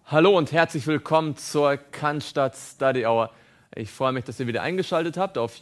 Hallo und herzlich willkommen zur Cannstatt Study Hour. Ich freue mich, dass ihr wieder eingeschaltet habt auf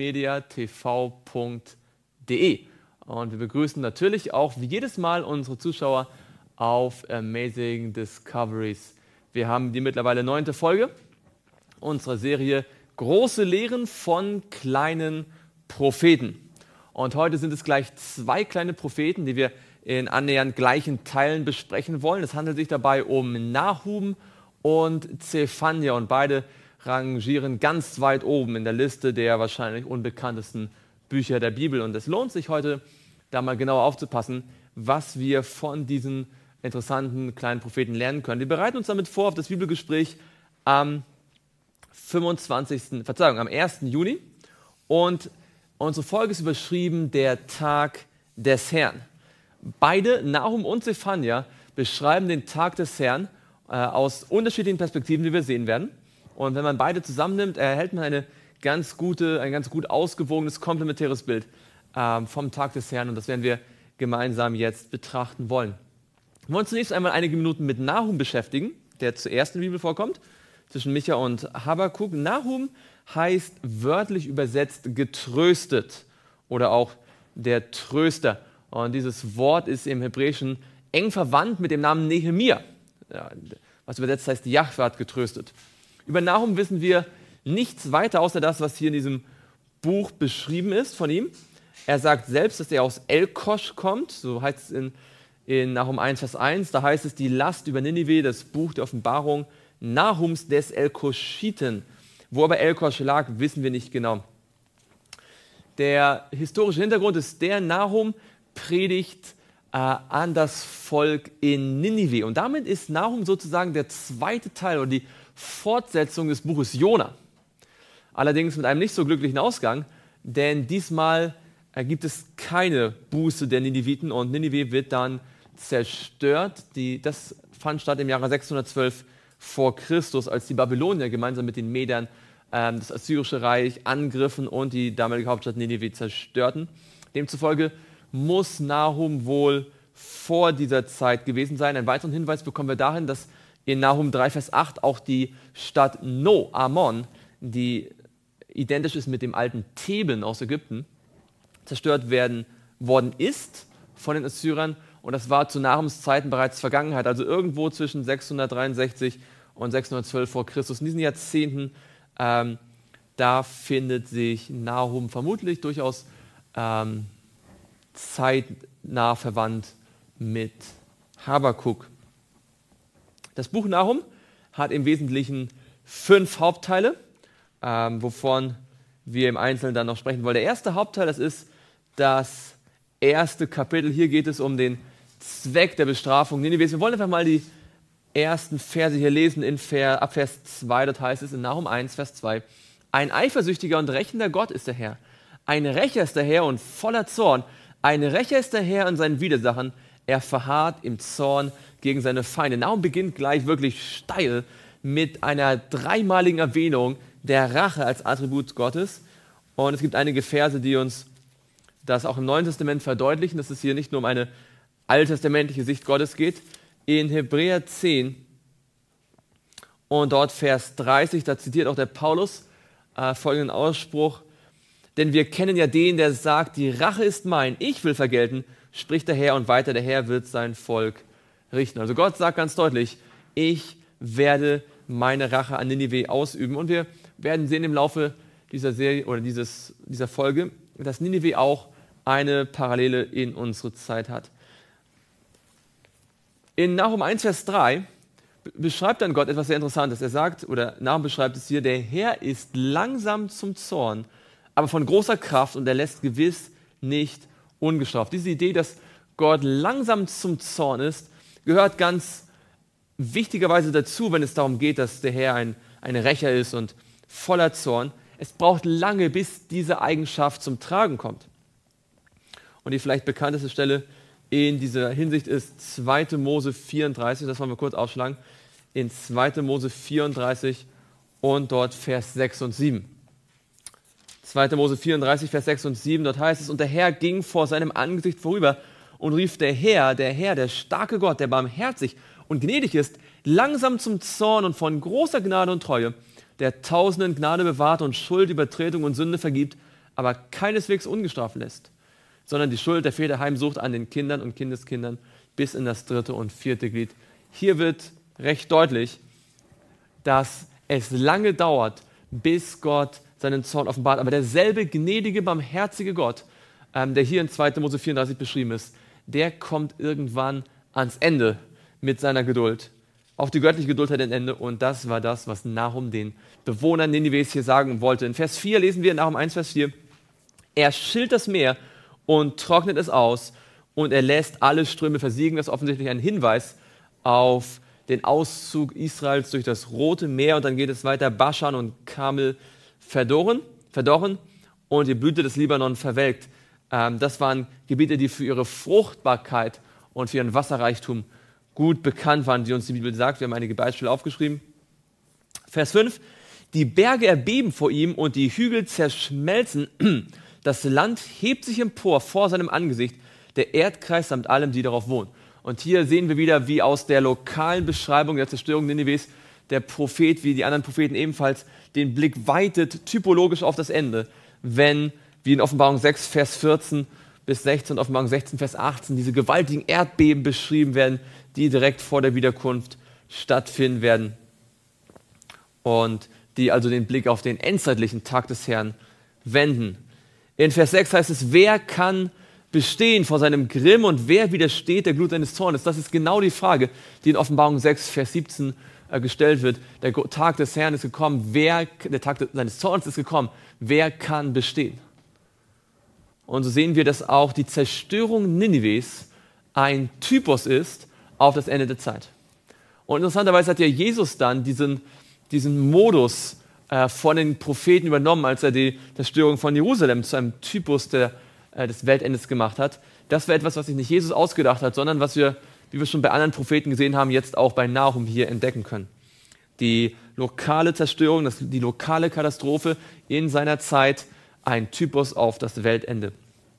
julmediatv.de. Und wir begrüßen natürlich auch wie jedes Mal unsere Zuschauer auf Amazing Discoveries. Wir haben die mittlerweile 9. Folge unserer Serie Große Lehren von kleinen Propheten. Und heute sind es gleich 2 kleine Propheten, die wir in annähernd gleichen Teilen besprechen wollen. Es handelt sich dabei um Nahum und Zephania und beide rangieren ganz weit oben in der Liste der wahrscheinlich unbekanntesten Bücher der Bibel. Und es lohnt sich heute, da mal genauer aufzupassen, was wir von diesen interessanten kleinen Propheten lernen können. Wir bereiten uns damit vor auf das Bibelgespräch am 1. Juni und unsere Folge ist überschrieben Der Tag des Herrn. Beide, Nahum und Zephania, beschreiben den Tag des Herrn aus unterschiedlichen Perspektiven, wie wir sehen werden. Und wenn man beide zusammennimmt, erhält man ein ganz gut ausgewogenes, komplementäres Bild vom Tag des Herrn. Und das werden wir gemeinsam jetzt betrachten wollen. Wir wollen zunächst einmal einige Minuten mit Nahum beschäftigen, der zuerst in der Bibel vorkommt, zwischen Micha und Habakuk. Nahum heißt wörtlich übersetzt getröstet oder auch der Tröster. Und dieses Wort ist im Hebräischen eng verwandt mit dem Namen Nehemia, was übersetzt heißt, Jahwe hat getröstet. Über Nahum wissen wir nichts weiter, außer das, was hier in diesem Buch beschrieben ist von ihm. Er sagt selbst, dass er aus Elkosch kommt, so heißt es in Nahum 1, Vers 1. Da heißt es, die Last über Ninive, das Buch der Offenbarung Nahums des Elkoschiten. Wo aber Elkosch lag, wissen wir nicht genau. Der historische Hintergrund ist der, Nahum predigt an das Volk in Ninive. Und damit ist Nahum sozusagen der zweite Teil oder die Fortsetzung des Buches Jona. Allerdings mit einem nicht so glücklichen Ausgang, denn diesmal gibt es keine Buße der Niniviten und Ninive wird dann zerstört. Das fand statt im Jahre 612 vor Christus, als die Babylonier gemeinsam mit den Medern das Assyrische Reich angriffen und die damalige Hauptstadt Ninive zerstörten. Demzufolge muss Nahum wohl vor dieser Zeit gewesen sein. Einen weiteren Hinweis bekommen wir dahin, dass in Nahum 3, Vers 8 auch die Stadt No, Ammon, die identisch ist mit dem alten Theben aus Ägypten, zerstört worden ist von den Assyrern. Und das war zu Nahums Zeiten bereits Vergangenheit, also irgendwo zwischen 663 und 612 vor Christus. In diesen Jahrzehnten, da findet sich Nahum vermutlich durchaus zeitnah verwandt mit Habakuk. Das Buch Nahum hat im Wesentlichen 5 Hauptteile, wovon wir im Einzelnen dann noch sprechen wollen. Der erste Hauptteil, das ist das erste Kapitel. Hier geht es um den Zweck der Bestrafung Ninives. Wir wollen einfach mal die ersten Verse hier lesen. Ab Vers 2, dort heißt es in Nahum 1, Vers 2, ein eifersüchtiger und rächender Gott ist der Herr. Ein Rächer ist der Herr und voller Zorn. Ein Rächer ist der Herr an seinen Widersachern. Er verharrt im Zorn gegen seine Feinde. Nahum beginnt gleich wirklich steil mit einer 3-maligen Erwähnung der Rache als Attribut Gottes. Und es gibt einige Verse, die uns das auch im Neuen Testament verdeutlichen, dass es hier nicht nur um eine alttestamentliche Sicht Gottes geht. In Hebräer 10 und dort Vers 30, da zitiert auch der Paulus folgenden Ausspruch: Denn wir kennen ja den, der sagt, die Rache ist mein, ich will vergelten, spricht der Herr, und weiter, der Herr wird sein Volk richten. Also Gott sagt ganz deutlich, ich werde meine Rache an Ninive ausüben. Und wir werden sehen im Laufe dieser Serie oder dieser Folge, dass Ninive auch eine Parallele in unsere Zeit hat. In Nahum 1, Vers 3 beschreibt dann Gott etwas sehr Interessantes. Er sagt, oder Nahum beschreibt es hier, der Herr ist langsam zum Zorn, aber von großer Kraft, und er lässt gewiss nicht ungestraft. Diese Idee, dass Gott langsam zum Zorn ist, gehört ganz wichtigerweise dazu, wenn es darum geht, dass der Herr ein Rächer ist und voller Zorn. Es braucht lange, bis diese Eigenschaft zum Tragen kommt. Und die vielleicht bekannteste Stelle in dieser Hinsicht ist 2. Mose 34, das wollen wir kurz aufschlagen, in 2. Mose 34 und dort Vers 6 und 7. 2. Mose 34, Vers 6 und 7, dort heißt es, und der Herr ging vor seinem Angesicht vorüber und rief, der Herr, der starke Gott, der barmherzig und gnädig ist, langsam zum Zorn und von großer Gnade und Treue, der Tausenden Gnade bewahrt und Schuld, Übertretung und Sünde vergibt, aber keineswegs ungestraft lässt, sondern die Schuld der Väter heimsucht an den Kindern und Kindeskindern bis in das 3. und 4. Glied. Hier wird recht deutlich, dass es lange dauert, bis Gott seinen Zorn offenbart. Aber derselbe gnädige, barmherzige Gott, der hier in 2. Mose 34 beschrieben ist, der kommt irgendwann ans Ende mit seiner Geduld. Auch die göttliche Geduld hat ein Ende und das war das, was Nahum den Bewohnern Ninives hier sagen wollte. In Vers 4 lesen wir, Nahum 1, Vers 4, er schillt das Meer und trocknet es aus und er lässt alle Ströme versiegen. Das ist offensichtlich ein Hinweis auf den Auszug Israels durch das Rote Meer und dann geht es weiter, Baschan und Karmel verdorren und die Blüte des Libanon verwelkt. Das waren Gebiete, die für ihre Fruchtbarkeit und für ihren Wasserreichtum gut bekannt waren, die uns die Bibel sagt. Wir haben einige Beispiele aufgeschrieben. Vers 5, die Berge erbeben vor ihm und die Hügel zerschmelzen. Das Land hebt sich empor vor seinem Angesicht, der Erdkreis samt allem, die darauf wohnen. Und hier sehen wir wieder, wie aus der lokalen Beschreibung der Zerstörung Ninives der Prophet, wie die anderen Propheten ebenfalls, den Blick weitet, typologisch auf das Ende, wenn, wie in Offenbarung 6, Vers 14 bis 16 und Offenbarung 16, Vers 18, diese gewaltigen Erdbeben beschrieben werden, die direkt vor der Wiederkunft stattfinden werden und die also den Blick auf den endzeitlichen Tag des Herrn wenden. In Vers 6 heißt es, wer kann bestehen vor seinem Grimm und wer widersteht der Glut seines Zornes? Das ist genau die Frage, die in Offenbarung 6, Vers 17 gestellt wird. Der Tag des Herrn ist gekommen, der Tag seines Zorns ist gekommen, wer kann bestehen? Und so sehen wir, dass auch die Zerstörung Ninives ein Typus ist auf das Ende der Zeit. Und interessanterweise hat ja Jesus dann diesen Modus von den Propheten übernommen, als er die Zerstörung von Jerusalem zu einem Typus des Weltendes gemacht hat. Das war etwas, was sich nicht Jesus ausgedacht hat, sondern was wir, wie wir schon bei anderen Propheten gesehen haben, jetzt auch bei Nahum hier entdecken können. Die lokale Zerstörung, die lokale Katastrophe in seiner Zeit, ein Typus auf das Weltende.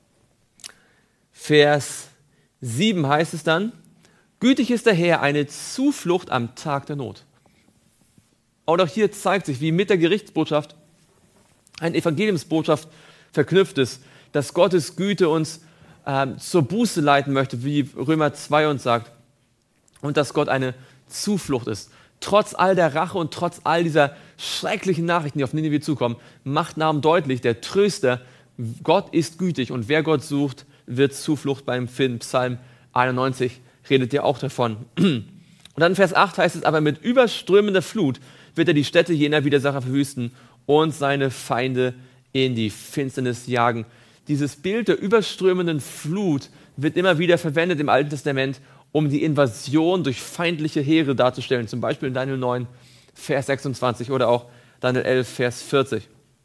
Vers 7 heißt es dann, gütig ist der Herr, eine Zuflucht am Tag der Not. Und auch hier zeigt sich, wie mit der Gerichtsbotschaft eine Evangeliumsbotschaft verknüpft ist, dass Gottes Güte uns zur Buße leiten möchte, wie Römer 2 uns sagt, und dass Gott eine Zuflucht ist. Trotz all der Rache und trotz all dieser schrecklichen Nachrichten, die auf Ninive zukommen, macht Nahum deutlich, der Tröster, Gott ist gütig und wer Gott sucht, wird Zuflucht beim Film. Psalm 91 redet ja auch davon. Und dann in Vers 8 heißt es, aber mit überströmender Flut wird er die Städte jener Widersacher verwüsten und seine Feinde in die Finsternis jagen. Dieses Bild der überströmenden Flut wird immer wieder verwendet im Alten Testament, um die Invasion durch feindliche Heere darzustellen. Zum Beispiel in Daniel 9, Vers 26 oder auch Daniel 11, Vers 40.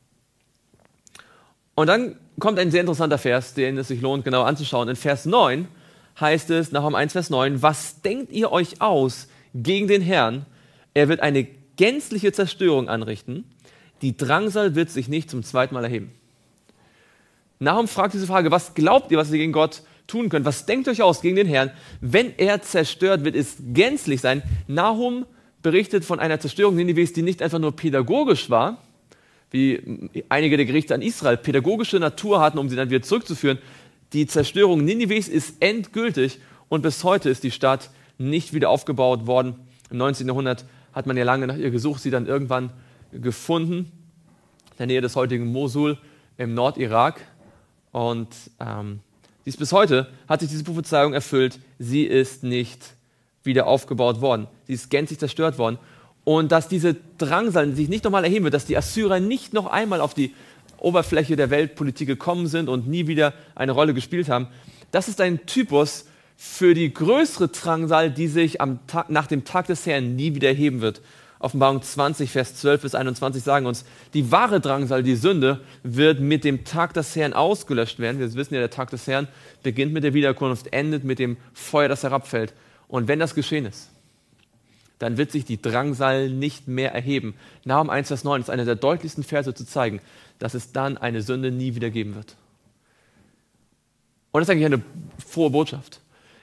Und dann kommt ein sehr interessanter Vers, den es sich lohnt, genau anzuschauen. In Vers 9 heißt es, Nahum 1, Vers 9, was denkt ihr euch aus gegen den Herrn? Er wird eine gänzliche Zerstörung anrichten. Die Drangsal wird sich nicht zum zweiten Mal erheben. Nahum fragt diese Frage, was glaubt ihr, was ihr gegen Gott tun könnt? Was denkt ihr euch aus gegen den Herrn? Wenn er zerstört wird, es gänzlich sein. Nahum berichtet von einer Zerstörung Ninives, die nicht einfach nur pädagogisch war, wie einige der Gerichte an Israel pädagogische Natur hatten, um sie dann wieder zurückzuführen. Die Zerstörung Ninives ist endgültig und bis heute ist die Stadt nicht wieder aufgebaut worden. Im 19. Jahrhundert hat man ja lange nach ihr gesucht, sie dann irgendwann gefunden, in der Nähe des heutigen Mosul im Nordirak. Und sie ist bis heute, hat sich diese Prophezeiung erfüllt, sie ist nicht wieder aufgebaut worden. Sie ist gänzlich zerstört worden. Und dass diese Drangsal sich nicht nochmal erheben wird, dass die Assyrer nicht noch einmal auf die Oberfläche der Weltpolitik gekommen sind und nie wieder eine Rolle gespielt haben, das ist ein Typus für die größere Drangsal, die sich nach dem Tag des Herrn nie wieder erheben wird. Offenbarung 20, Vers 12 bis 21 sagen uns, die wahre Drangsal, die Sünde, wird mit dem Tag des Herrn ausgelöscht werden. Wir wissen ja, der Tag des Herrn beginnt mit der Wiederkunft, endet mit dem Feuer, das herabfällt. Und wenn das geschehen ist, dann wird sich die Drangsal nicht mehr erheben. Nahum 1, Vers 9 ist einer der deutlichsten Verse zu zeigen, dass es dann eine Sünde nie wieder geben wird. Und das ist eigentlich eine frohe Botschaft.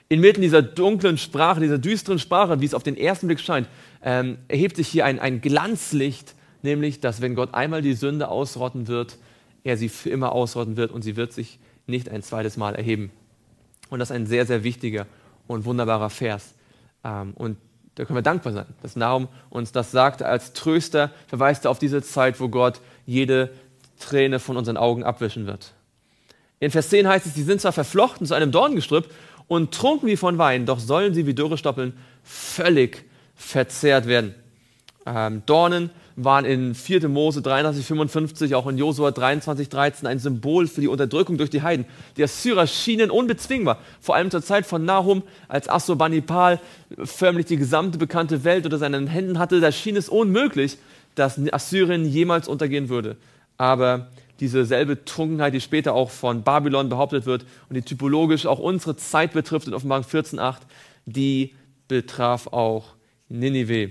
Inmitten dieser dunklen Sprache, dieser düsteren Sprache, wie es auf den ersten Blick scheint, erhebt sich hier ein Glanzlicht, nämlich, dass wenn Gott einmal die Sünde ausrotten wird, er sie für immer ausrotten wird und sie wird sich nicht ein zweites Mal erheben. Und das ist ein sehr, sehr wichtiger und wunderbarer Vers. Und da können wir dankbar sein, dass Nahum uns das sagt. Als Tröster verweist er auf diese Zeit, wo Gott jede Träne von unseren Augen abwischen wird. In Vers 10 heißt es, sie sind zwar verflochten zu einem Dornengestrüpp und trunken wie von Wein, doch sollen sie wie dürre Stoppeln völlig verzehrt werden. Dornen waren in 4. Mose 33,55, auch in Josua 23,13 ein Symbol für die Unterdrückung durch die Heiden. Die Assyrer schienen unbezwingbar, vor allem zur Zeit von Nahum, als Assurbanipal förmlich die gesamte bekannte Welt unter seinen Händen hatte. Da schien es unmöglich, dass Assyrien jemals untergehen würde. Aber diese selbe Trunkenheit, die später auch von Babylon behauptet wird und die typologisch auch unsere Zeit betrifft in Offenbarung 14,8, die betraf auch Ninive.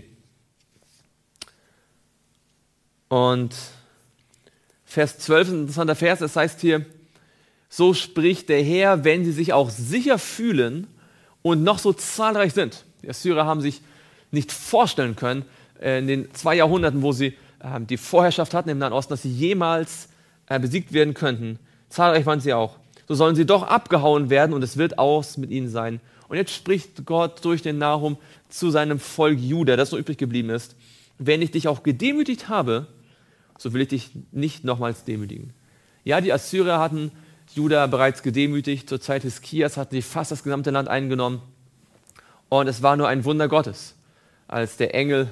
Und Vers 12 ist ein interessanter Vers, das heißt hier, so spricht der Herr, wenn sie sich auch sicher fühlen und noch so zahlreich sind. Die Assyrer haben sich nicht vorstellen können, in den 2 Jahrhunderten, wo sie die Vorherrschaft hatten im Nahen Osten, dass sie jemals besiegt werden könnten. Zahlreich waren sie auch. So sollen sie doch abgehauen werden und es wird aus mit ihnen sein. Und jetzt spricht Gott durch den Nahum zu seinem Volk Juda, das noch übrig geblieben ist. Wenn ich dich auch gedemütigt habe, so will ich dich nicht nochmals demütigen. Ja, die Assyrer hatten Juda bereits gedemütigt. Zur Zeit Hiskias hatten sie fast das gesamte Land eingenommen. Und es war nur ein Wunder Gottes, als der Engel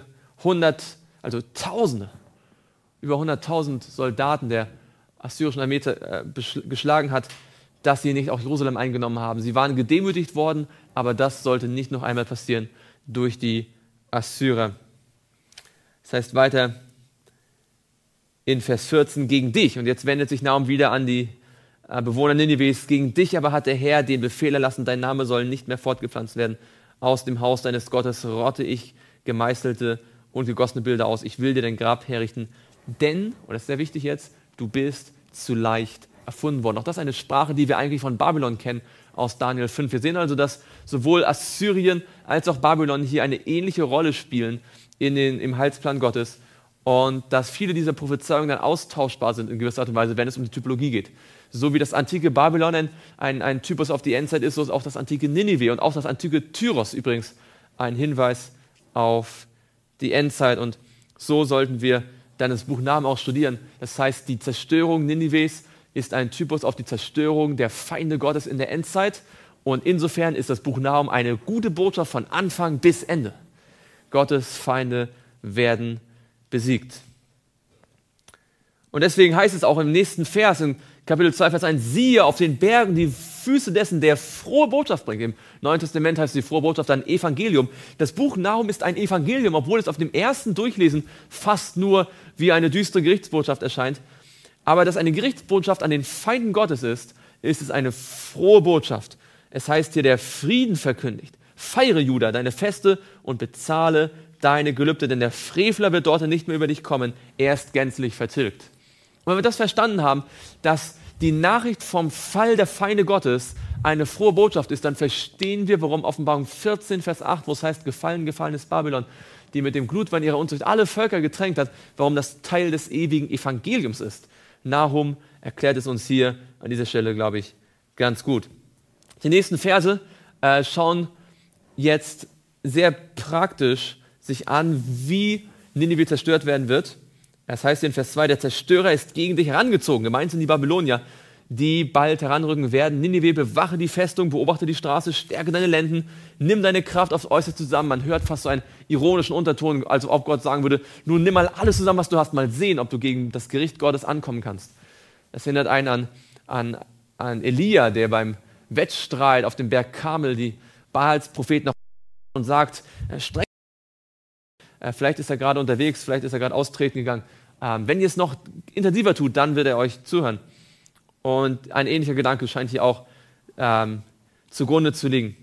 Tausende, über 100.000 Soldaten der assyrischen Armee geschlagen hat, dass sie nicht auch Jerusalem eingenommen haben. Sie waren gedemütigt worden, aber das sollte nicht noch einmal passieren durch die Assyrer. Das heißt weiter in Vers 14, gegen dich, und jetzt wendet sich Nahum wieder an die Bewohner Ninives, gegen dich aber hat der Herr den Befehl erlassen, dein Name soll nicht mehr fortgepflanzt werden. Aus dem Haus deines Gottes rotte ich gemeißelte und gegossene Bilder aus. Ich will dir dein Grab herrichten, denn, und das ist sehr wichtig jetzt, du bist zu leicht erfunden worden. Auch das ist eine Sprache, die wir eigentlich von Babylon kennen, aus Daniel 5. Wir sehen also, dass sowohl Assyrien als auch Babylon hier eine ähnliche Rolle spielen im Heilsplan Gottes und dass viele dieser Prophezeiungen dann austauschbar sind in gewisser Art und Weise, wenn es um die Typologie geht. So wie das antike Babylon ein Typus auf die Endzeit ist, so ist auch das antike Ninive und auch das antike Tyros übrigens ein Hinweis auf die Endzeit. Und so sollten wir dann das Buch Nahum auch studieren. Das heißt, die Zerstörung Ninives ist ein Typus auf die Zerstörung der Feinde Gottes in der Endzeit. Und insofern ist das Buch Nahum eine gute Botschaft von Anfang bis Ende. Gottes Feinde werden besiegt. Und deswegen heißt es auch im nächsten Vers, in Kapitel 2, Vers 1, siehe auf den Bergen die Füße dessen, der frohe Botschaft bringt. Im Neuen Testament heißt die frohe Botschaft ein Evangelium. Das Buch Nahum ist ein Evangelium, obwohl es auf dem ersten Durchlesen fast nur wie eine düstere Gerichtsbotschaft erscheint. Aber dass eine Gerichtsbotschaft an den Feinden Gottes ist es eine frohe Botschaft. Es heißt hier, der Frieden verkündigt. Feiere, Juda, deine Feste und bezahle deine Gelübde, denn der Frevler wird dort nicht mehr über dich kommen, er ist gänzlich vertilgt. Und wenn wir das verstanden haben, dass die Nachricht vom Fall der Feinde Gottes eine frohe Botschaft ist, dann verstehen wir, warum Offenbarung 14, Vers 8, wo es heißt, gefallen ist Babylon, die mit dem Glutwein ihrer Unzucht alle Völker getränkt hat, warum das Teil des ewigen Evangeliums ist. Nahum erklärt es uns hier an dieser Stelle, glaube ich, ganz gut. Die nächsten Verse schauen jetzt sehr praktisch sich an, wie Ninive zerstört werden wird. Das heißt in Vers 2, der Zerstörer ist gegen dich herangezogen. Gemeint sind die Babylonier, die bald heranrücken werden. Ninive, bewache die Festung, beobachte die Straße, stärke deine Lenden, nimm deine Kraft aufs Äußerste zusammen. Man hört fast so einen ironischen Unterton, als ob Gott sagen würde, nun nimm mal alles zusammen, was du hast, mal sehen, ob du gegen das Gericht Gottes ankommen kannst. Das erinnert einen an Elia, der beim Wettstreit auf dem Berg Karmel die Baals Propheten noch und sagt, vielleicht ist er gerade unterwegs, vielleicht ist er gerade austreten gegangen. Wenn ihr es noch intensiver tut, dann wird er euch zuhören. Und ein ähnlicher Gedanke scheint hier auch zugrunde zu liegen.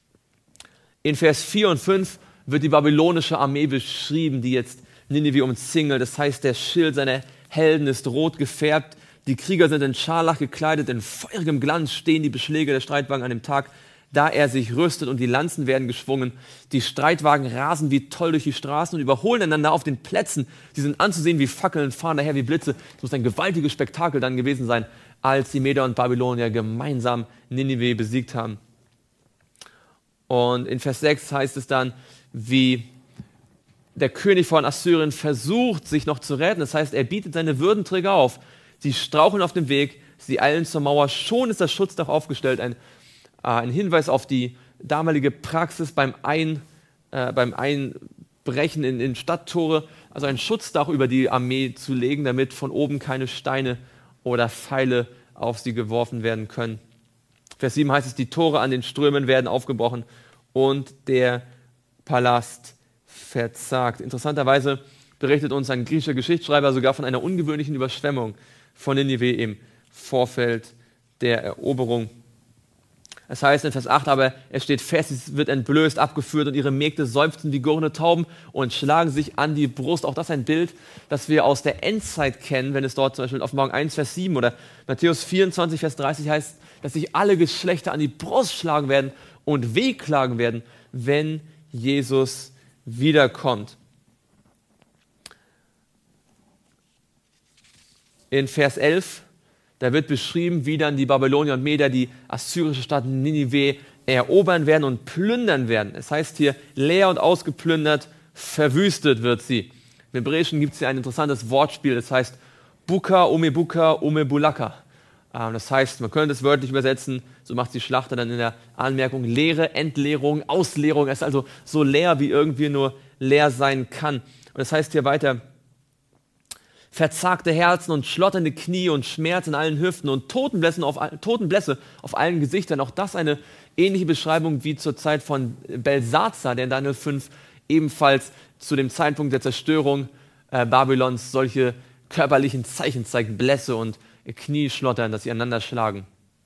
In Vers 4 und 5 wird die babylonische Armee beschrieben, die jetzt Ninive umzingelt. Das heißt, der Schild seiner Helden ist rot gefärbt. Die Krieger sind in Scharlach gekleidet, in feurigem Glanz stehen die Beschläge der Streitwagen an dem Tag da er sich rüstet und die Lanzen werden geschwungen. Die Streitwagen rasen wie toll durch die Straßen und überholen einander auf den Plätzen. Sie sind anzusehen wie Fackeln, fahren daher wie Blitze. Es muss ein gewaltiges Spektakel dann gewesen sein, als die Meder und Babylonier gemeinsam Ninive besiegt haben. Und in Vers 6 heißt es dann, wie der König von Assyrien versucht, sich noch zu retten. Das heißt, er bietet seine Würdenträger auf. Sie straucheln auf dem Weg, sie eilen zur Mauer. Schon ist das Schutzdach aufgestellt. Ein Hinweis auf die damalige Praxis beim Einbrechen in Stadttore. Also ein Schutzdach über die Armee zu legen, damit von oben keine Steine oder Pfeile auf sie geworfen werden können. Vers 7 heißt es, die Tore an den Strömen werden aufgebrochen und der Palast verzagt. Interessanterweise berichtet uns ein griechischer Geschichtsschreiber sogar von einer ungewöhnlichen Überschwemmung von Ninive im Vorfeld der Eroberung. Es heißt in Vers 8 aber, es steht fest, es wird entblößt, abgeführt und ihre Mägde seufzen wie gurrende Tauben und schlagen sich an die Brust. Auch das ein Bild, das wir aus der Endzeit kennen, wenn es dort zum Beispiel in Offenbarung 1, Vers 7 oder Matthäus 24, Vers 30 heißt, dass sich alle Geschlechter an die Brust schlagen werden und wehklagen werden, wenn Jesus wiederkommt. In Vers 11, da wird beschrieben, wie dann die Babylonier und Meder die assyrische Stadt Ninive erobern werden und plündern werden. Es heißt hier, leer und ausgeplündert, verwüstet wird sie. Im Hebräischen gibt es hier ein interessantes Wortspiel, das heißt Buka, Umebulaka. Das heißt, man könnte es wörtlich übersetzen, so macht die Schlachter dann in der Anmerkung, Leere, Entleerung, Ausleerung. Es ist also so leer, wie irgendwie nur leer sein kann. Und das heißt hier weiter, verzagte Herzen und schlotternde Knie und Schmerz in allen Hüften und Totenblässe auf allen Gesichtern. Auch das eine ähnliche Beschreibung wie zur Zeit von Belsazar, der in Daniel 5 ebenfalls zu dem Zeitpunkt der Zerstörung Babylons solche körperlichen Zeichen zeigt, Blässe und Knie schlottern, dass sie aneinander schlagen.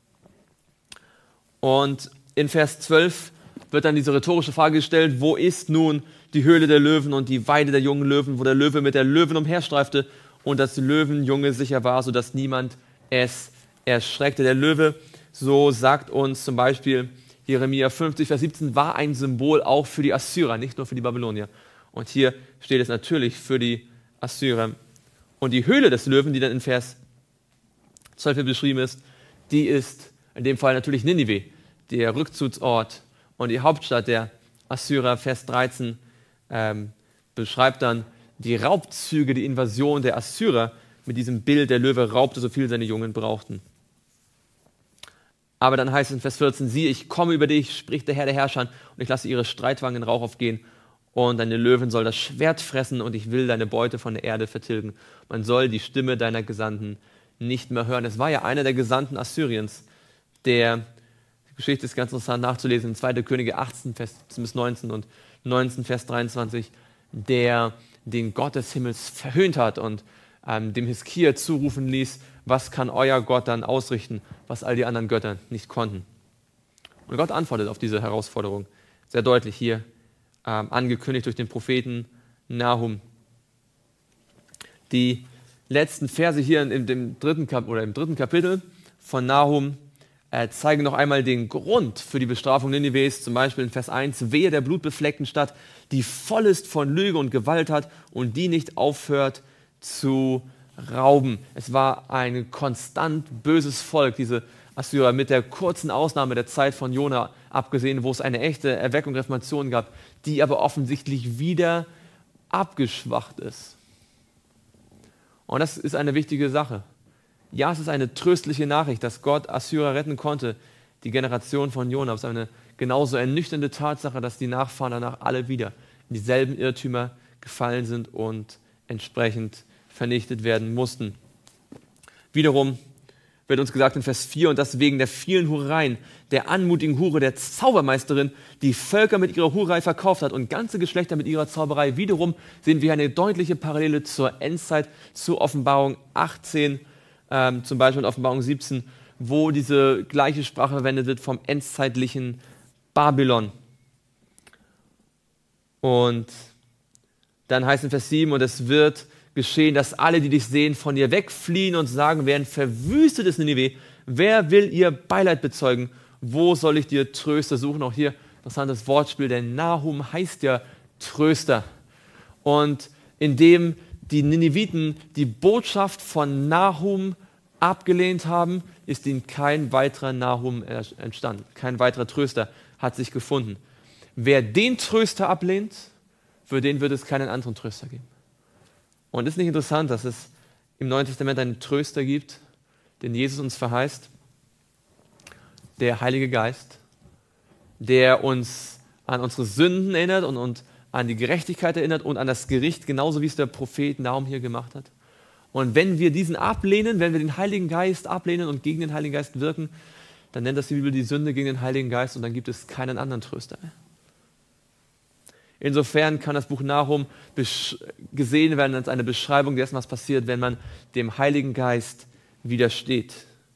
Und in Vers 12 wird dann diese rhetorische Frage gestellt, wo ist nun die Höhle der Löwen und die Weide der jungen Löwen, wo der Löwe mit der Löwin umherstreifte und das Löwenjunge sicher war, sodass niemand es erschreckte. Der Löwe, so sagt uns zum Beispiel Jeremia 50, Vers 17, war ein Symbol auch für die Assyrer, nicht nur für die Babylonier. Und hier steht es natürlich für die Assyrer. Und die Höhle des Löwen, die dann in Vers 12 beschrieben ist, die ist in dem Fall natürlich Ninive, der Rückzugsort und die Hauptstadt der Assyrer. Vers 13 beschreibt dann die Raubzüge, die Invasion der Assyrer mit diesem Bild, der Löwe raubte, so viel seine Jungen brauchten. Aber dann heißt es in Vers 14, siehe, ich komme über dich, spricht der Herr der Herrscher, und ich lasse ihre Streitwagen in Rauch aufgehen und deine Löwen soll das Schwert fressen und ich will deine Beute von der Erde vertilgen. Man soll die Stimme deiner Gesandten nicht mehr hören. Es war ja einer der Gesandten Assyriens, die Geschichte ist ganz interessant nachzulesen, in 2. Könige 18, Vers 19 und 19, Vers 23, der den Gott des Himmels verhöhnt hat und dem Hiskia zurufen ließ, was kann euer Gott dann ausrichten, was all die anderen Götter nicht konnten. Und Gott antwortet auf diese Herausforderung sehr deutlich hier, angekündigt durch den Propheten Nahum. Die letzten Verse hier im dritten Kapitel von Nahum zeigen noch einmal den Grund für die Bestrafung Ninives, zum Beispiel in Vers 1, wehe der blutbefleckten Stadt, die voll ist von Lüge und Gewalt hat und die nicht aufhört zu rauben. Es war ein konstant böses Volk, diese Assyrer, mit der kurzen Ausnahme der Zeit von Jona abgesehen, wo es eine echte Erweckung, Reformation gab, die aber offensichtlich wieder abgeschwacht ist. Und das ist eine wichtige Sache. Ja, es ist eine tröstliche Nachricht, dass Gott Assyrer retten konnte, die Generation von Jona. Es ist eine genauso ernüchternde Tatsache, dass die Nachfahren danach alle wieder in dieselben Irrtümer gefallen sind und entsprechend vernichtet werden mussten. Wiederum wird uns gesagt in Vers 4, und das wegen der vielen Hurereien, der anmutigen Hure, der Zaubermeisterin, die Völker mit ihrer Hurerei verkauft hat und ganze Geschlechter mit ihrer Zauberei. Wiederum sehen wir eine deutliche Parallele zur Endzeit, zur Offenbarung 18, zum Beispiel in Offenbarung 17, wo diese gleiche Sprache verwendet wird vom endzeitlichen Babylon. Und dann heißt es in Vers 7, und es wird geschehen, dass alle, die dich sehen, von dir wegfliehen und sagen werden, verwüstet ist Ninive, wer will ihr Beileid bezeugen? wo soll ich dir Tröster suchen? Auch hier interessantes Wortspiel, denn Nahum heißt ja Tröster. Und indem die Nineviten die Botschaft von Nahum abgelehnt haben, ist ihnen kein weiterer Nahum entstanden. Kein weiterer Tröster hat sich gefunden. Wer den Tröster ablehnt, für den wird es keinen anderen Tröster geben. Und ist nicht interessant, dass es im Neuen Testament einen Tröster gibt, den Jesus uns verheißt? Der Heilige Geist, der uns an unsere Sünden erinnert und an die Gerechtigkeit erinnert und an das Gericht, genauso wie es der Prophet Nahum hier gemacht hat. Und wenn wir diesen ablehnen, wenn wir den Heiligen Geist ablehnen und gegen den Heiligen Geist wirken, dann nennt das die Bibel die Sünde gegen den Heiligen Geist und dann gibt es keinen anderen Tröster mehr. Insofern kann das Buch Nahum gesehen werden als eine Beschreibung dessen, was passiert, wenn man dem Heiligen Geist widersteht.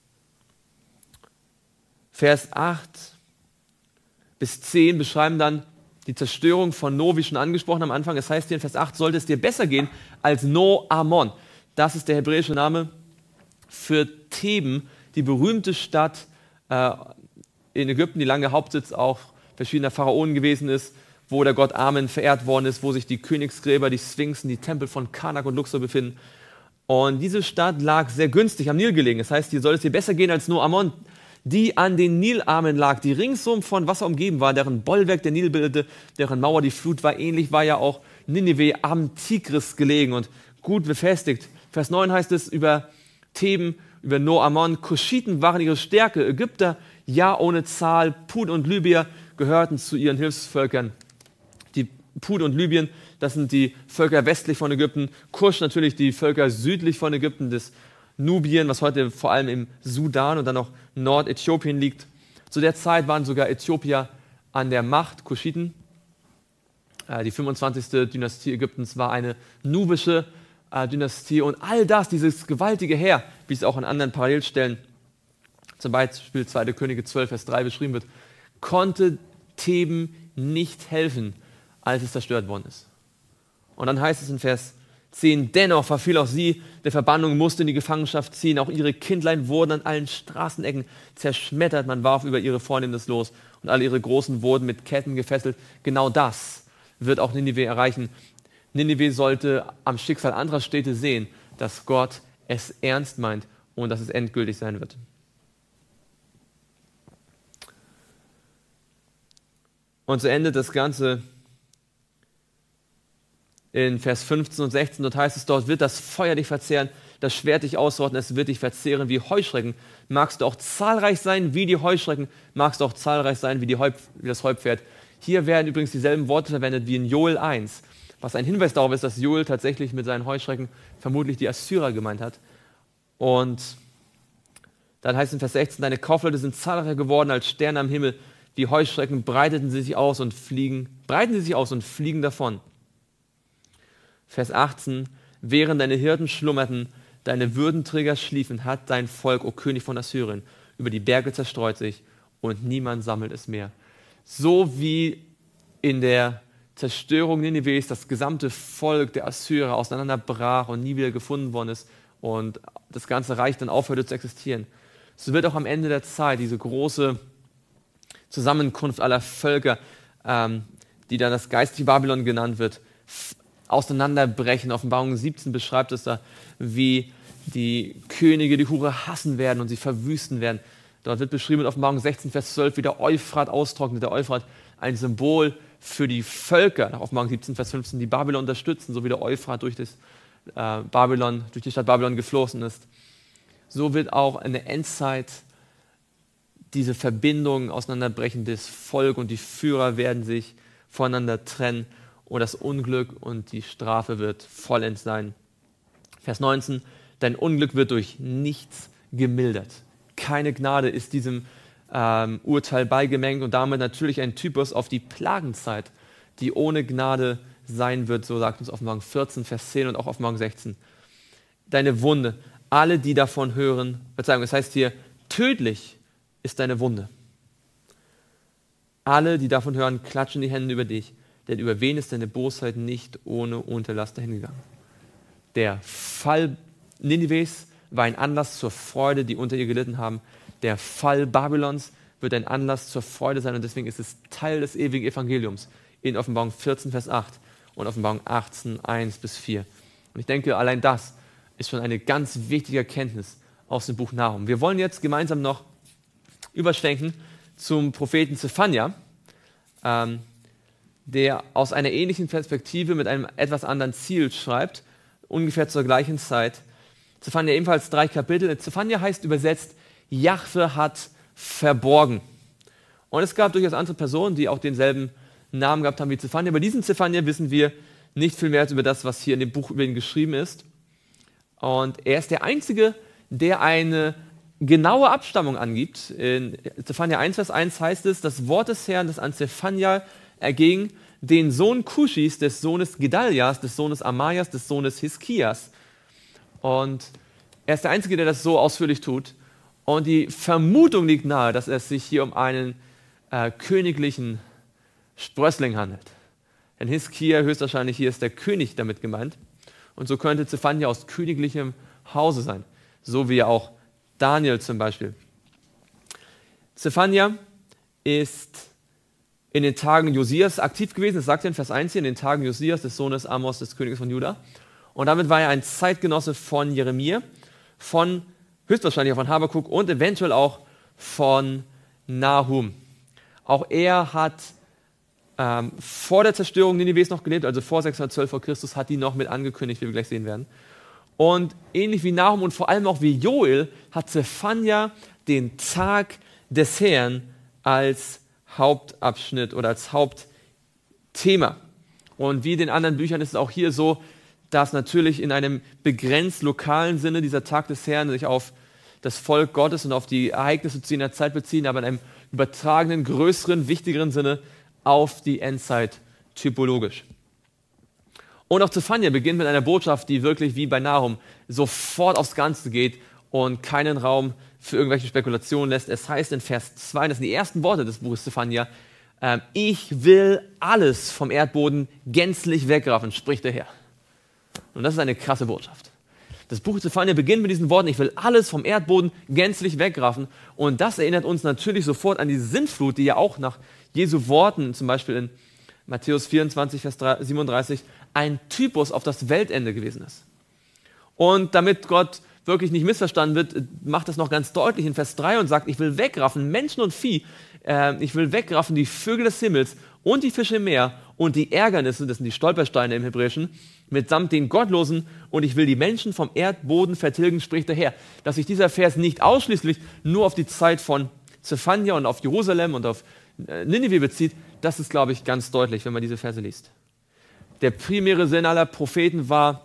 Vers 8 bis 10 beschreiben dann die Zerstörung von No, wie schon angesprochen am Anfang. Es heißt hier in Vers 8, sollte es dir besser gehen als No Amon. Das ist der hebräische Name für Theben, die berühmte Stadt in Ägypten, die lange Hauptsitz auch verschiedener Pharaonen gewesen ist, wo der Gott Amen verehrt worden ist, wo sich die Königsgräber, die Sphinxen, die Tempel von Karnak und Luxor befinden. Und diese Stadt lag sehr günstig am Nil gelegen. Das heißt, hier soll es dir besser gehen als No Amon, die an den Nilarmen lag, die ringsum von Wasser umgeben war, deren Bollwerk der Nil bildete, deren Mauer die Flut war. Ähnlich war ja auch Ninive am Tigris gelegen und gut befestigt. Vers 9 heißt es über Theben, über No Amon, Kuschiten waren ihre Stärke, Ägypter, ja ohne Zahl, Put und Libyer gehörten zu ihren Hilfsvölkern. Die Put und Libyen, das sind die Völker westlich von Ägypten, Kusch natürlich die Völker südlich von Ägypten, das Nubien, was heute vor allem im Sudan und dann auch Nordäthiopien liegt. Zu der Zeit waren sogar Äthiopier an der Macht, Kuschiten. Die 25. Dynastie Ägyptens war eine nubische Dynastie und all das, dieses gewaltige Heer, wie es auch an anderen Parallelstellen, zum Beispiel 2. Könige 12, Vers 3 beschrieben wird, konnte Theben nicht helfen, als es zerstört worden ist. Und dann heißt es in Vers 10, dennoch verfiel auch sie der Verbannung, musste in die Gefangenschaft ziehen, auch ihre Kindlein wurden an allen Straßenecken zerschmettert, man warf über ihre Vornehmnis los und alle ihre Großen wurden mit Ketten gefesselt. Genau das wird auch Ninive erreichen. Ninive sollte am Schicksal anderer Städte sehen, dass Gott es ernst meint und dass es endgültig sein wird. Und so endet das Ganze in Vers 15 und 16, dort heißt es, dort wird das Feuer dich verzehren, das Schwert dich ausrotten, es wird dich verzehren wie Heuschrecken. Magst du auch zahlreich sein wie die Heuschrecken, magst du auch zahlreich sein wie das Häuptpferd. Hier werden übrigens dieselben Worte verwendet wie in Joel 1, was ein Hinweis darauf ist, dass Joel tatsächlich mit seinen Heuschrecken vermutlich die Assyrer gemeint hat. Und dann heißt es in Vers 16, deine Kaufleute sind zahlreicher geworden als Sterne am Himmel, wie Heuschrecken breiten sie sich aus und fliegen davon. Vers 18, während deine Hirten schlummerten, deine Würdenträger schliefen, hat dein Volk, o König von Assyrien, über die Berge zerstreut sich und niemand sammelt es mehr. So wie in der Zerstörung Ninives das gesamte Volk der Assyrer auseinanderbrach und nie wieder gefunden worden ist und das ganze Reich dann aufhörte zu existieren, so wird auch am Ende der Zeit diese große Zusammenkunft aller Völker, die dann das geistliche Babylon genannt wird, auseinanderbrechen. Offenbarung 17 beschreibt es da, wie die Könige die Hure hassen werden und sie verwüsten werden. Dort wird beschrieben in Offenbarung 16, Vers 12, wie der Euphrat austrocknet. Der Euphrat, ein Symbol für die Völker, nach Offenbarung 17, Vers 15, die Babylon unterstützen, so wie der Euphrat durch die Stadt Babylon geflossen ist. So wird auch in der Endzeit diese Verbindung auseinanderbrechen. Das Volk und die Führer werden sich voneinander trennen und das Unglück und die Strafe wird vollends sein. Vers 19, dein Unglück wird durch nichts gemildert. Keine Gnade ist diesem Urteil beigemengt und damit natürlich ein Typus auf die Plagenzeit, die ohne Gnade sein wird, so sagt uns Offenbarung 14, Vers 10 und auch Offenbarung 16. Deine Wunde, alle, die davon hören, Verzeihung, das heißt hier, tödlich ist deine Wunde. Alle, die davon hören, klatschen die Hände über dich, denn über wen ist deine Bosheit nicht ohne Unterlass dahingegangen? Der Fall Ninives war ein Anlass zur Freude, die unter ihr gelitten haben. Der Fall Babylons wird ein Anlass zur Freude sein und deswegen ist es Teil des ewigen Evangeliums in Offenbarung 14, Vers 8 und Offenbarung 18, 1 bis 4. Und ich denke, allein das ist schon eine ganz wichtige Erkenntnis aus dem Buch Nahum. Wir wollen jetzt gemeinsam noch überschwenken zum Propheten Zephania, der aus einer ähnlichen Perspektive mit einem etwas anderen Ziel schreibt, ungefähr zur gleichen Zeit. Zephania ebenfalls 3 Kapitel. Zephania heißt übersetzt, Jahwe hat verborgen. Und es gab durchaus andere Personen, die auch denselben Namen gehabt haben wie Zephania. Bei diesem Zephania wissen wir nicht viel mehr über das, was hier in dem Buch über ihn geschrieben ist. Und er ist der Einzige, der eine genaue Abstammung angibt. In Zephania 1, Vers 1 heißt es, das Wort des Herrn, das an Zephania erging, den Sohn Kuschis, des Sohnes Gedalias, des Sohnes Amajas, des Sohnes Hiskias. Und er ist der Einzige, der das so ausführlich tut. Und die Vermutung liegt nahe, dass es sich hier um einen königlichen Sprössling handelt. Denn Hiskia, höchstwahrscheinlich hier ist der König damit gemeint. Und so könnte Zephania aus königlichem Hause sein. So wie auch Daniel zum Beispiel. Zephania ist in den Tagen Josias aktiv gewesen. Das sagt er in Vers 1 hier, in den Tagen Josias, des Sohnes Amos, des Königs von Juda. Und damit war er ein Zeitgenosse von Jeremia, von höchstwahrscheinlich auch von Habakuk und eventuell auch von Nahum. Auch er hat vor der Zerstörung Ninives noch gelebt, also vor 612 vor Christus, hat die noch mit angekündigt, wie wir gleich sehen werden. Und ähnlich wie Nahum und vor allem auch wie Joel hat Zephania den Tag des Herrn als Hauptabschnitt oder als Hauptthema. Und wie in den anderen Büchern ist es auch hier so, dass natürlich in einem begrenzt lokalen Sinne dieser Tag des Herrn sich auf das Volk Gottes und auf die Ereignisse zu jener Zeit beziehen, aber in einem übertragenen, größeren, wichtigeren Sinne auf die Endzeit typologisch. Und auch Zephania beginnt mit einer Botschaft, die wirklich wie bei Nahum sofort aufs Ganze geht und keinen Raum für irgendwelche Spekulationen lässt. Es heißt in Vers 2, das sind die ersten Worte des Buches Zephania, ich will alles vom Erdboden gänzlich wegraffen, spricht der Herr. Und das ist eine krasse Botschaft. Das Buch Zephania beginnt mit diesen Worten, ich will alles vom Erdboden gänzlich wegraffen. Und das erinnert uns natürlich sofort an die Sintflut, die ja auch nach Jesu Worten, zum Beispiel in Matthäus 24, Vers 37, ein Typus auf das Weltende gewesen ist. Und damit Gott wirklich nicht missverstanden wird, macht das noch ganz deutlich in Vers 3 und sagt, ich will wegraffen Menschen und Vieh, ich will wegraffen die Vögel des Himmels und die Fische im Meer und die Ärgernisse, das sind die Stolpersteine im Hebräischen, mitsamt den Gottlosen und ich will die Menschen vom Erdboden vertilgen, spricht der Herr. Dass sich dieser Vers nicht ausschließlich nur auf die Zeit von Zephania und auf Jerusalem und auf Ninive bezieht, das ist, glaube ich, ganz deutlich, wenn man diese Verse liest. Der primäre Sinn aller Propheten war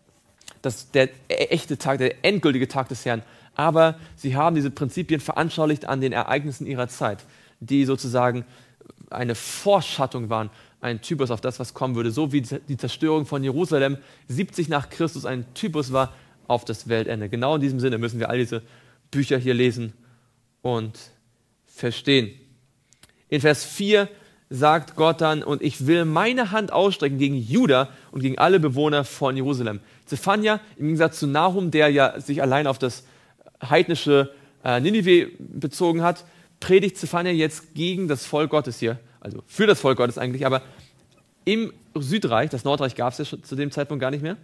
der echte Tag, der endgültige Tag des Herrn. Aber sie haben diese Prinzipien veranschaulicht an den Ereignissen ihrer Zeit, die sozusagen eine Vorschattung waren, ein Typus auf das, was kommen würde. So wie die Zerstörung von Jerusalem 70 nach Christus ein Typus war auf das Weltende. Genau in diesem Sinne müssen wir all diese Bücher hier lesen und verstehen. In Vers 4 sagt Gott dann, und ich will meine Hand ausstrecken gegen Juda und gegen alle Bewohner von Jerusalem. Zephania, im Gegensatz zu Nahum, der ja sich allein auf das heidnische Ninive bezogen hat, predigt Zephania jetzt gegen das Volk Gottes hier, also für das Volk Gottes eigentlich, aber im Südreich, das Nordreich gab es ja schon zu dem Zeitpunkt gar nicht mehr.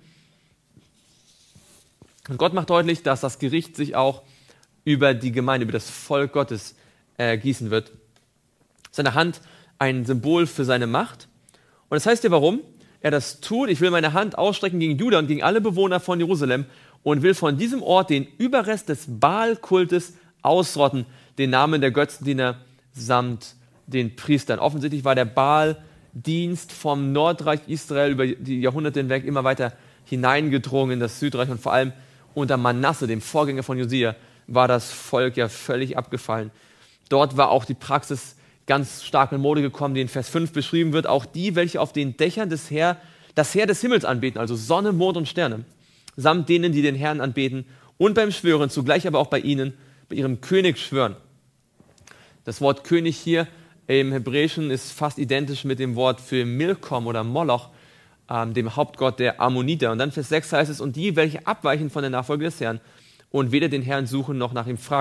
Und Gott macht deutlich, dass das Gericht sich auch über die Gemeinde, über das Volk Gottes gießen wird. Seine Hand ein Symbol für seine Macht. Und das heißt ja, warum er das tut. Ich will meine Hand ausstrecken gegen Juda und gegen alle Bewohner von Jerusalem und will von diesem Ort den Überrest des Baal-Kultes ausrotten, den Namen der Götzendiener samt den Priestern. Offensichtlich war der Baal-Dienst vom Nordreich Israel über die Jahrhunderte hinweg immer weiter hineingedrungen in das Südreich und vor allem unter Manasse, dem Vorgänger von Josia, war das Volk ja völlig abgefallen. Dort war auch die Praxis ganz stark in Mode gekommen, die in Vers 5 beschrieben wird, auch die, welche auf den Dächern das Heer des Himmels anbeten, also Sonne, Mond und Sterne, samt denen, die den Herrn anbeten und beim Schwören, zugleich aber auch bei ihnen, bei ihrem König schwören. Das Wort König hier im Hebräischen ist fast identisch mit dem Wort für Milkom oder Moloch, dem Hauptgott der Ammoniter. Und dann Vers 6 heißt es, und die, welche abweichen von der Nachfolge des Herrn und weder den Herrn suchen noch nach ihm fragen.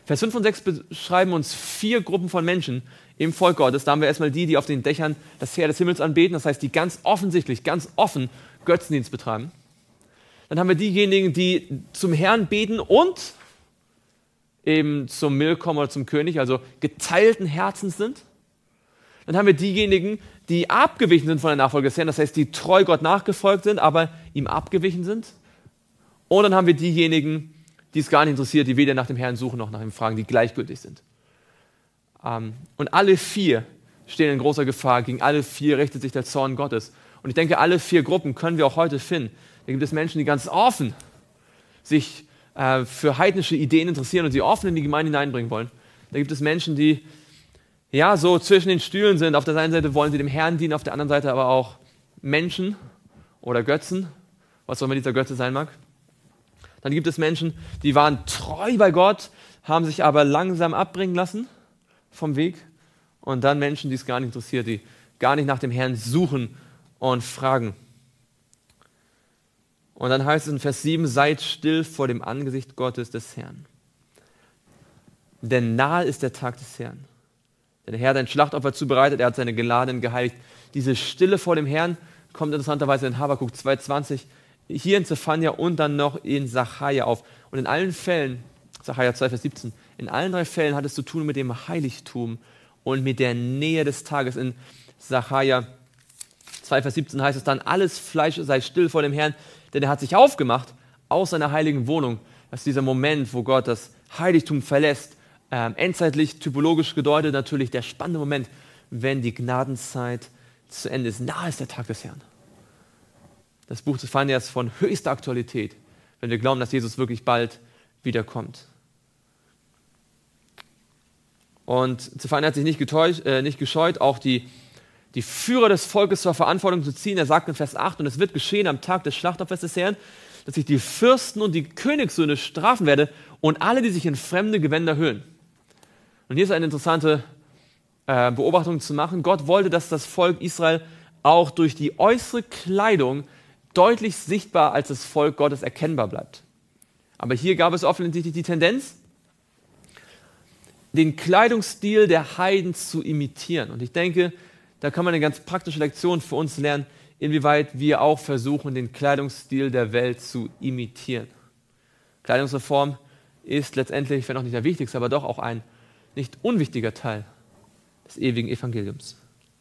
Vers 5 und 6 beschreiben uns 4 Gruppen von Menschen im Volk Gottes. Da haben wir erstmal die auf den Dächern das Heer des Himmels anbeten, das heißt, die ganz offensichtlich, ganz offen Götzendienst betreiben. Dann haben wir diejenigen, die zum Herrn beten und eben zum Milchkommen oder zum König, also geteilten Herzens sind. Dann haben wir diejenigen, die abgewichen sind von der Nachfolge des Herrn, das heißt, die treu Gott nachgefolgt sind, aber ihm abgewichen sind. Und dann haben wir diejenigen, die es gar nicht interessiert, die weder nach dem Herrn suchen noch nach ihm fragen, die gleichgültig sind. Und alle 4 stehen in großer Gefahr, gegen alle 4 richtet sich der Zorn Gottes. Und ich denke, alle 4 Gruppen können wir auch heute finden. Da gibt es Menschen, die ganz offen sich für heidnische Ideen interessieren und sie offen in die Gemeinde hineinbringen wollen. Da gibt es Menschen, die ja so zwischen den Stühlen sind. Auf der einen Seite wollen sie dem Herrn dienen, auf der anderen Seite aber auch Menschen oder Götzen, was auch immer dieser Götze sein mag. Dann gibt es Menschen, die waren treu bei Gott, haben sich aber langsam abbringen lassen vom Weg. Und dann Menschen, die es gar nicht interessiert, die gar nicht nach dem Herrn suchen und fragen. Und dann heißt es in Vers 7, seid still vor dem Angesicht Gottes des Herrn. Denn nahe ist der Tag des Herrn. Denn der Herr hat ein Schlachtopfer zubereitet, er hat seine Geladenen geheiligt. Diese Stille vor dem Herrn kommt interessanterweise in Habakuk 2,20, hier in Zephania und dann noch in Sacharja auf. Und in allen Fällen, Sacharja 2, Vers 17, in allen 3 Fällen hat es zu tun mit dem Heiligtum und mit der Nähe des Tages. In Sacharja 2, Vers 17 heißt es dann, alles Fleisch sei still vor dem Herrn, denn er hat sich aufgemacht aus seiner heiligen Wohnung. Das ist dieser Moment, wo Gott das Heiligtum verlässt. Endzeitlich, typologisch gedeutet natürlich der spannende Moment, wenn die Gnadenzeit zu Ende ist. Nahe ist der Tag des Herrn. Das Buch Zephania ist von höchster Aktualität, wenn wir glauben, dass Jesus wirklich bald wiederkommt. Und Zephania hat sich nicht gescheut, auch die Führer des Volkes zur Verantwortung zu ziehen. Er sagt in Vers 8, und es wird geschehen am Tag des Schlachtopfers des Herrn, dass ich die Fürsten und die Königssöhne strafen werde und alle, die sich in fremde Gewänder hüllen. Und hier ist eine interessante Beobachtung zu machen. Gott wollte, dass das Volk Israel auch durch die äußere Kleidung deutlich sichtbar als das Volk Gottes erkennbar bleibt. Aber hier gab es offensichtlich die Tendenz, den Kleidungsstil der Heiden zu imitieren. Und ich denke, da kann man eine ganz praktische Lektion für uns lernen, inwieweit wir auch versuchen, den Kleidungsstil der Welt zu imitieren. Kleidungsreform ist letztendlich, wenn auch nicht der wichtigste, aber doch auch ein nicht unwichtiger Teil des ewigen Evangeliums.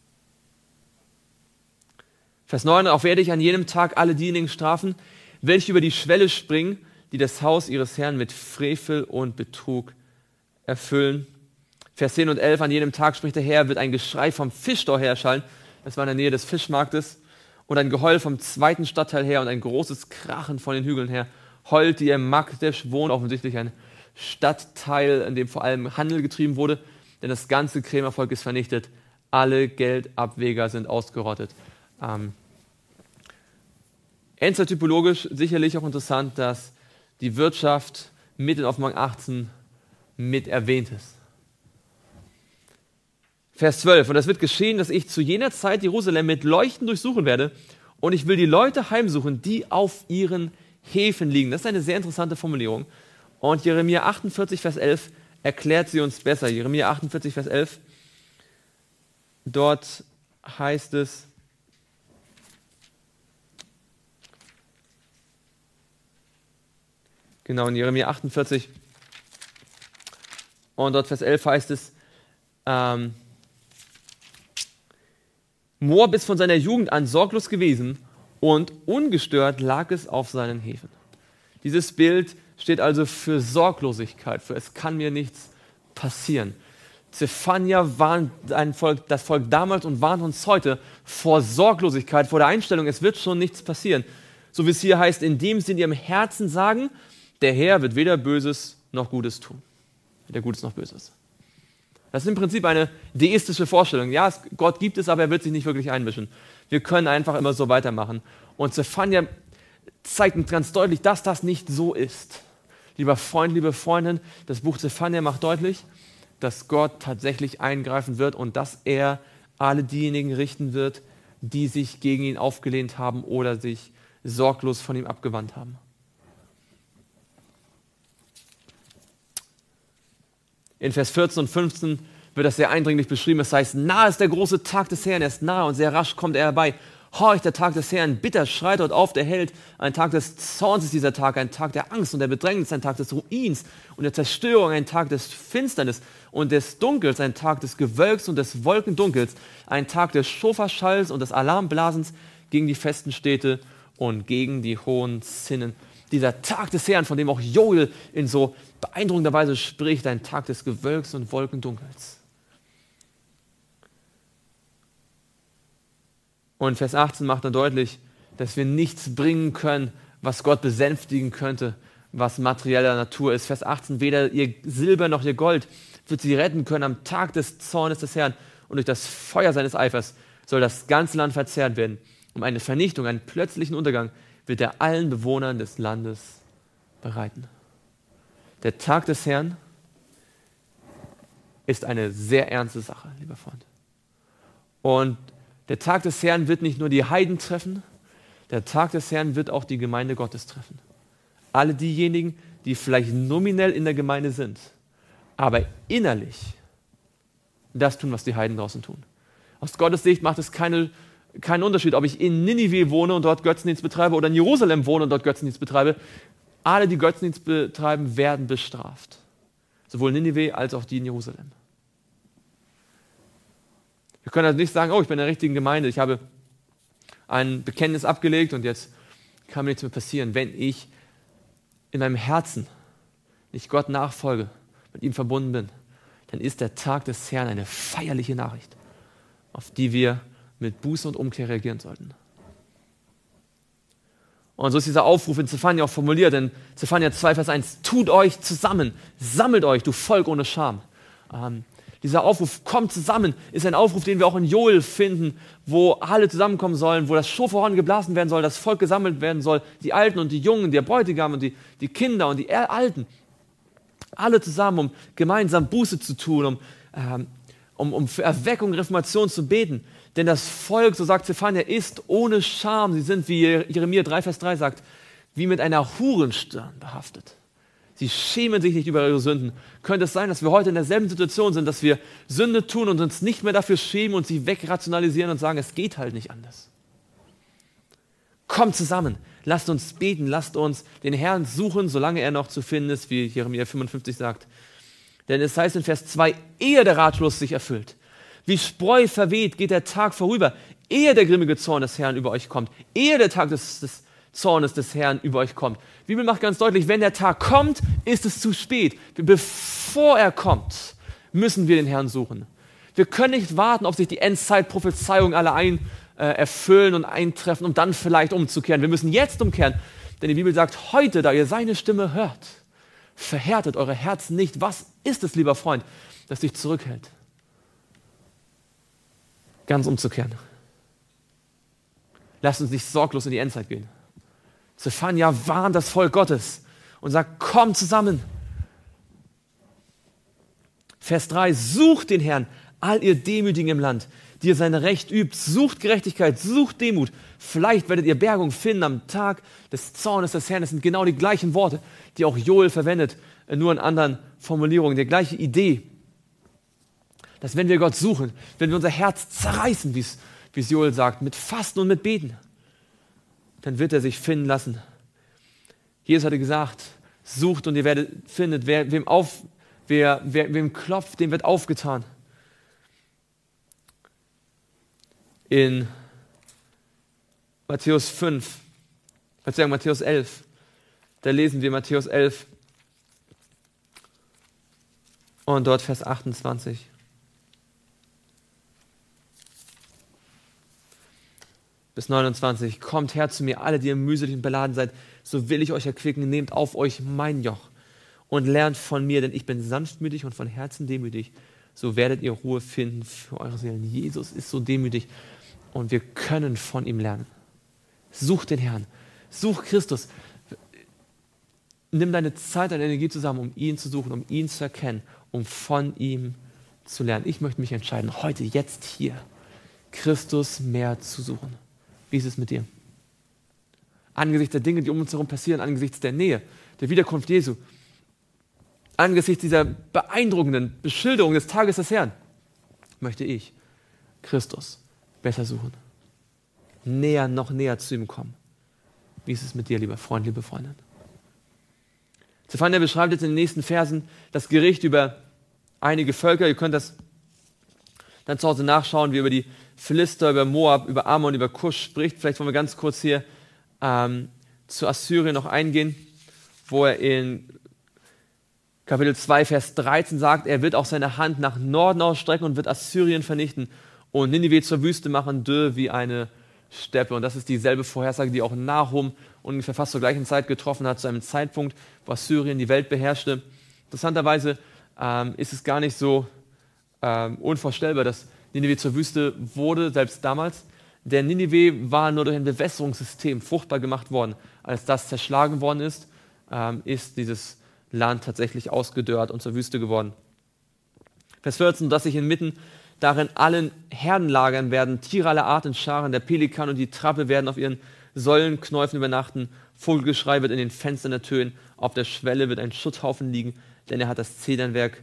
Vers 9, auch werde ich an jenem Tag alle diejenigen strafen, welche über die Schwelle springen, die das Haus ihres Herrn mit Frevel und Betrug erfüllen. Vers 10 und 11, an jenem Tag, spricht der Herr, wird ein Geschrei vom Fischtor her erschallen, das war in der Nähe des Fischmarktes, und ein Geheul vom zweiten Stadtteil her und ein großes Krachen von den Hügeln her. Heult, die im Magdesch wohnt, offensichtlich ein Stadtteil, in dem vor allem Handel getrieben wurde, denn das ganze Krämervolk ist vernichtet, alle Geldabweger sind ausgerottet. Endzeit-typologisch sicherlich auch interessant, dass die Wirtschaft mit in Offenbarung 18 mit erwähnt ist. Vers 12, und es wird geschehen, dass ich zu jener Zeit Jerusalem mit Leuchten durchsuchen werde und ich will die Leute heimsuchen, die auf ihren Häfen liegen. Das ist eine sehr interessante Formulierung. Und Jeremia 48, Vers 11 erklärt sie uns besser. Jeremia 48, Vers 11, dort heißt es, genau, in Jeremia 48 und dort Vers 11 heißt es, Moab ist von seiner Jugend an sorglos gewesen und ungestört lag es auf seinen Häfen. Dieses Bild steht also für Sorglosigkeit, für es kann mir nichts passieren. Zephania warnt das Volk damals und warnt uns heute vor Sorglosigkeit, vor der Einstellung, es wird schon nichts passieren. So wie es hier heißt, indem sie in ihrem Herzen sagen, der Herr wird weder Böses noch Gutes tun. Weder Gutes noch Böses. Das ist im Prinzip eine deistische Vorstellung. Ja, Gott gibt es, aber er wird sich nicht wirklich einmischen. Wir können einfach immer so weitermachen. Und Zephania zeigt uns ganz deutlich, dass das nicht so ist. Lieber Freund, liebe Freundin, das Buch Zephania macht deutlich, dass Gott tatsächlich eingreifen wird und dass er alle diejenigen richten wird, die sich gegen ihn aufgelehnt haben oder sich sorglos von ihm abgewandt haben. In Vers 14 und 15 wird das sehr eindringlich beschrieben. Es heißt, nahe ist der große Tag des Herrn, er ist nahe und sehr rasch kommt er herbei. Horcht, der Tag des Herrn, bitter schreit dort auf der Held. Ein Tag des Zorns ist dieser Tag, ein Tag der Angst und der Bedrängnis, ein Tag des Ruins und der Zerstörung, ein Tag des Finsternis und des Dunkels, ein Tag des Gewölks und des Wolkendunkels, ein Tag des Schofaschalls und des Alarmblasens gegen die festen Städte und gegen die hohen Zinnen. Dieser Tag des Herrn, von dem auch Joel in so beeindruckender Weise spricht, ein Tag des Gewölks und Wolkendunkels. Und Vers 18 macht dann deutlich, dass wir nichts bringen können, was Gott besänftigen könnte, was materieller Natur ist. Vers 18, weder ihr Silber noch ihr Gold wird sie retten können am Tag des Zornes des Herrn, und durch das Feuer seines Eifers soll das ganze Land verzehrt werden. Um eine Vernichtung, einen plötzlichen Untergang wird er allen Bewohnern des Landes bereiten. Der Tag des Herrn ist eine sehr ernste Sache, lieber Freund. Und der Tag des Herrn wird nicht nur die Heiden treffen, der Tag des Herrn wird auch die Gemeinde Gottes treffen. Alle diejenigen, die vielleicht nominell in der Gemeinde sind, aber innerlich das tun, was die Heiden draußen tun. Aus Gottes Sicht macht es keinen Unterschied, ob ich in Ninive wohne und dort Götzendienst betreibe oder in Jerusalem wohne und dort Götzendienst betreibe. Alle, die Götzendienst betreiben, werden bestraft. Sowohl Ninive als auch die in Jerusalem. Wir können also nicht sagen, oh, ich bin in der richtigen Gemeinde, ich habe ein Bekenntnis abgelegt und jetzt kann mir nichts mehr passieren. Wenn ich in meinem Herzen nicht Gott nachfolge, mit ihm verbunden bin, dann ist der Tag des Herrn eine feierliche Nachricht, auf die wir mit Buße und Umkehr reagieren sollten. Und so ist dieser Aufruf in Zephania auch formuliert, in Zephania 2, Vers 1, tut euch zusammen, sammelt euch, du Volk ohne Scham. Dieser Aufruf, kommt zusammen, ist ein Aufruf, den wir auch in Joel finden, wo alle zusammenkommen sollen, wo das Schofahorn geblasen werden soll, das Volk gesammelt werden soll, die Alten und die Jungen, der Bräutigam und die Kinder und die Alten. Alle zusammen, um gemeinsam Buße zu tun, um für Erweckung, Reformation zu beten. Denn das Volk, so sagt Zephania, ist ohne Scham. Sie sind, wie Jeremia 3, Vers 3 sagt, wie mit einer Hurenstirn behaftet. Sie schämen sich nicht über ihre Sünden. Könnte es sein, dass wir heute in derselben Situation sind, dass wir Sünde tun und uns nicht mehr dafür schämen und sie wegrationalisieren und sagen, es geht halt nicht anders. Kommt zusammen, lasst uns beten, lasst uns den Herrn suchen, solange er noch zu finden ist, wie Jeremia 55 sagt. Denn es heißt in Vers 2, ehe der Ratschluss sich erfüllt, wie Spreu verweht, geht der Tag vorüber, ehe der grimmige Zorn des Herrn über euch kommt, ehe der Tag des Zornes des Herrn über euch kommt. Die Bibel macht ganz deutlich, wenn der Tag kommt, ist es zu spät. Bevor er kommt, müssen wir den Herrn suchen. Wir können nicht warten, ob sich die Endzeitprophezeiungen alle erfüllen und eintreffen, um dann vielleicht umzukehren. Wir müssen jetzt umkehren, denn die Bibel sagt, heute, da ihr seine Stimme hört, verhärtet eure Herzen nicht. Was ist es, lieber Freund, das dich zurückhält? Ganz umzukehren. Lasst uns nicht sorglos in die Endzeit gehen. Zephania warnt das Volk Gottes und sagt, kommt zusammen. Vers 3, sucht den Herrn, all ihr Demütigen im Land, die ihr sein Recht übt, sucht Gerechtigkeit, sucht Demut. Vielleicht werdet ihr Bergung finden am Tag des Zornes des Herrn. Das sind genau die gleichen Worte, die auch Joel verwendet, nur in anderen Formulierungen. Die gleiche Idee, dass wenn wir Gott suchen, wenn wir unser Herz zerreißen, wie es Joel sagt, mit Fasten und mit Beten, dann wird er sich finden lassen. Jesus hatte gesagt, sucht und ihr findet, wem klopft, dem wird aufgetan. In Matthäus 11, da lesen wir Matthäus 11 und dort Vers 28. Bis 29, kommt her zu mir, alle, die ihr mühselig und beladen seid, so will ich euch erquicken, nehmt auf euch mein Joch und lernt von mir, denn ich bin sanftmütig und von Herzen demütig, so werdet ihr Ruhe finden für eure Seelen. Jesus ist so demütig und wir können von ihm lernen. Such den Herrn, such Christus, nimm deine Zeit, deine Energie zusammen, um ihn zu suchen, um ihn zu erkennen, um von ihm zu lernen. Ich möchte mich entscheiden, heute, jetzt, hier, Christus mehr zu suchen. Wie ist es mit dir? Angesichts der Dinge, die um uns herum passieren, angesichts der Nähe, der Wiederkunft Jesu, Angesichts dieser beeindruckenden Beschilderung des Tages des Herrn möchte ich Christus besser suchen. Noch näher zu ihm kommen. Wie ist es mit dir, lieber Freund, liebe Freundin? Zephania beschreibt jetzt in den nächsten Versen das Gericht über einige Völker. Ihr könnt das dann zu Hause nachschauen, wie über die Philister, über Moab, über Ammon, über Kusch spricht. Vielleicht wollen wir ganz kurz hier zu Assyrien noch eingehen, wo er in Kapitel 2, Vers 13 sagt, er wird auch seine Hand nach Norden ausstrecken und wird Assyrien vernichten und Ninive zur Wüste machen, dürr wie eine Steppe. Und das ist dieselbe Vorhersage, die auch Nahum ungefähr fast zur gleichen Zeit getroffen hat, zu einem Zeitpunkt, wo Assyrien die Welt beherrschte. Interessanterweise ist es gar nicht so unvorstellbar, dass Ninive zur Wüste wurde, selbst damals. Denn Ninive war nur durch ein Bewässerungssystem fruchtbar gemacht worden. Als das zerschlagen worden ist, ist dieses Land tatsächlich ausgedörrt und zur Wüste geworden. Vers 14, dass sich inmitten darin allen Herden lagern werden, Tiere aller Art in Scharen, der Pelikan und die Trappe werden auf ihren Säulenknäufen übernachten, Vogelgeschrei wird in den Fenstern ertönen, auf der Schwelle wird ein Schutthaufen liegen, denn er hat das Zedernwerk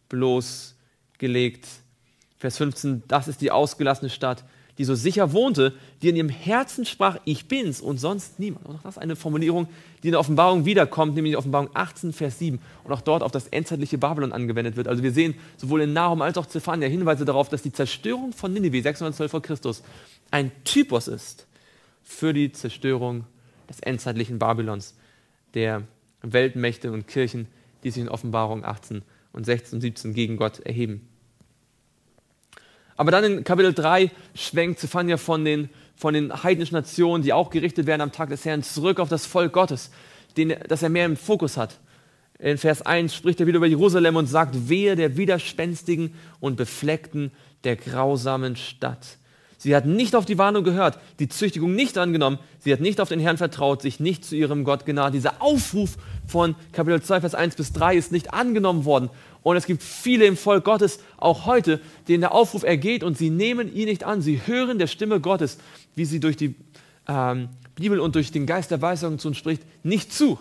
bloßgelegt. Vers 15, das ist die ausgelassene Stadt, die so sicher wohnte, die in ihrem Herzen sprach, ich bin's und sonst niemand. Und auch das ist eine Formulierung, die in der Offenbarung wiederkommt, nämlich in Offenbarung 18, Vers 7 und auch dort auf das endzeitliche Babylon angewendet wird. Also wir sehen sowohl in Nahum als auch Zephania Hinweise darauf, dass die Zerstörung von Ninive 612 vor Christus ein Typus ist für die Zerstörung des endzeitlichen Babylons, der Weltmächte und Kirchen, die sich in Offenbarung 18 und 16 und 17 gegen Gott erheben. Aber dann in Kapitel 3 schwenkt Zephania von den heidnischen Nationen, die auch gerichtet werden am Tag des Herrn, zurück auf das Volk Gottes, das er mehr im Fokus hat. In Vers 1 spricht er wieder über Jerusalem und sagt, wehe der widerspenstigen und befleckten, der grausamen Stadt. Sie hat nicht auf die Warnung gehört, die Züchtigung nicht angenommen, sie hat nicht auf den Herrn vertraut, sich nicht zu ihrem Gott genaht. Dieser Aufruf von Kapitel 2, Vers 1 bis 3 ist nicht angenommen worden. Und es gibt viele im Volk Gottes, auch heute, denen der Aufruf ergeht und sie nehmen ihn nicht an. Sie hören der Stimme Gottes, wie sie durch die Bibel und durch den Geist der Weisung zu uns spricht, nicht zu.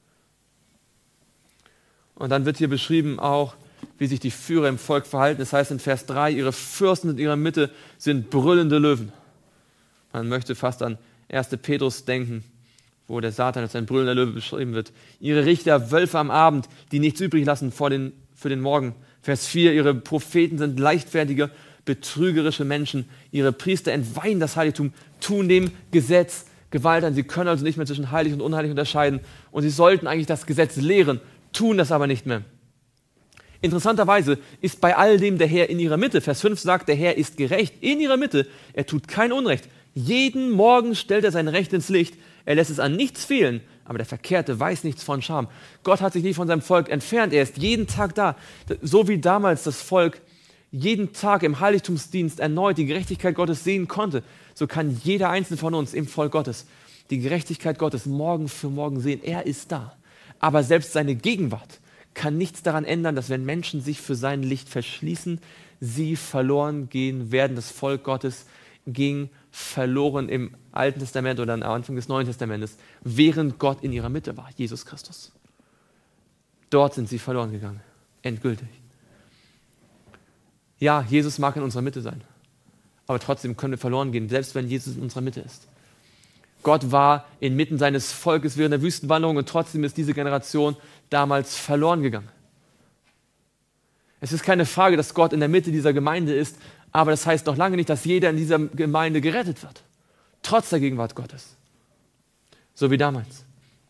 Und dann wird hier beschrieben auch, wie sich die Führer im Volk verhalten. Das heißt in Vers 3, ihre Fürsten in ihrer Mitte sind brüllende Löwen. Man möchte fast an 1. Petrus denken, wo der Satan als ein brüllender Löwe beschrieben wird. Ihre Richter, Wölfe am Abend, die nichts übrig lassen für den Morgen. Vers 4, ihre Propheten sind leichtfertige, betrügerische Menschen. Ihre Priester entweihen das Heiligtum, tun dem Gesetz Gewalt an. Sie können also nicht mehr zwischen heilig und unheilig unterscheiden. Und sie sollten eigentlich das Gesetz lehren, tun das aber nicht mehr. Interessanterweise ist bei all dem der Herr in ihrer Mitte. Vers 5 sagt, der Herr ist gerecht in ihrer Mitte. Er tut kein Unrecht. Jeden Morgen stellt er sein Recht ins Licht. Er lässt es an nichts fehlen. Aber der Verkehrte weiß nichts von Scham. Gott hat sich nicht von seinem Volk entfernt. Er ist jeden Tag da. So wie damals das Volk jeden Tag im Heiligtumsdienst erneut die Gerechtigkeit Gottes sehen konnte, so kann jeder Einzelne von uns im Volk Gottes die Gerechtigkeit Gottes morgen für morgen sehen. Er ist da. Aber selbst seine Gegenwart kann nichts daran ändern, dass wenn Menschen sich für sein Licht verschließen, sie verloren gehen werden. Das Volk Gottes ging verloren im Alten Testament oder am Anfang des Neuen Testamentes, während Gott in ihrer Mitte war, Jesus Christus. Dort sind sie verloren gegangen, endgültig. Ja, Jesus mag in unserer Mitte sein, aber trotzdem können wir verloren gehen, selbst wenn Jesus in unserer Mitte ist. Gott war inmitten seines Volkes während der Wüstenwanderung und trotzdem ist diese Generation damals verloren gegangen. Es ist keine Frage, dass Gott in der Mitte dieser Gemeinde ist, aber das heißt noch lange nicht, dass jeder in dieser Gemeinde gerettet wird. Trotz der Gegenwart Gottes. So wie damals.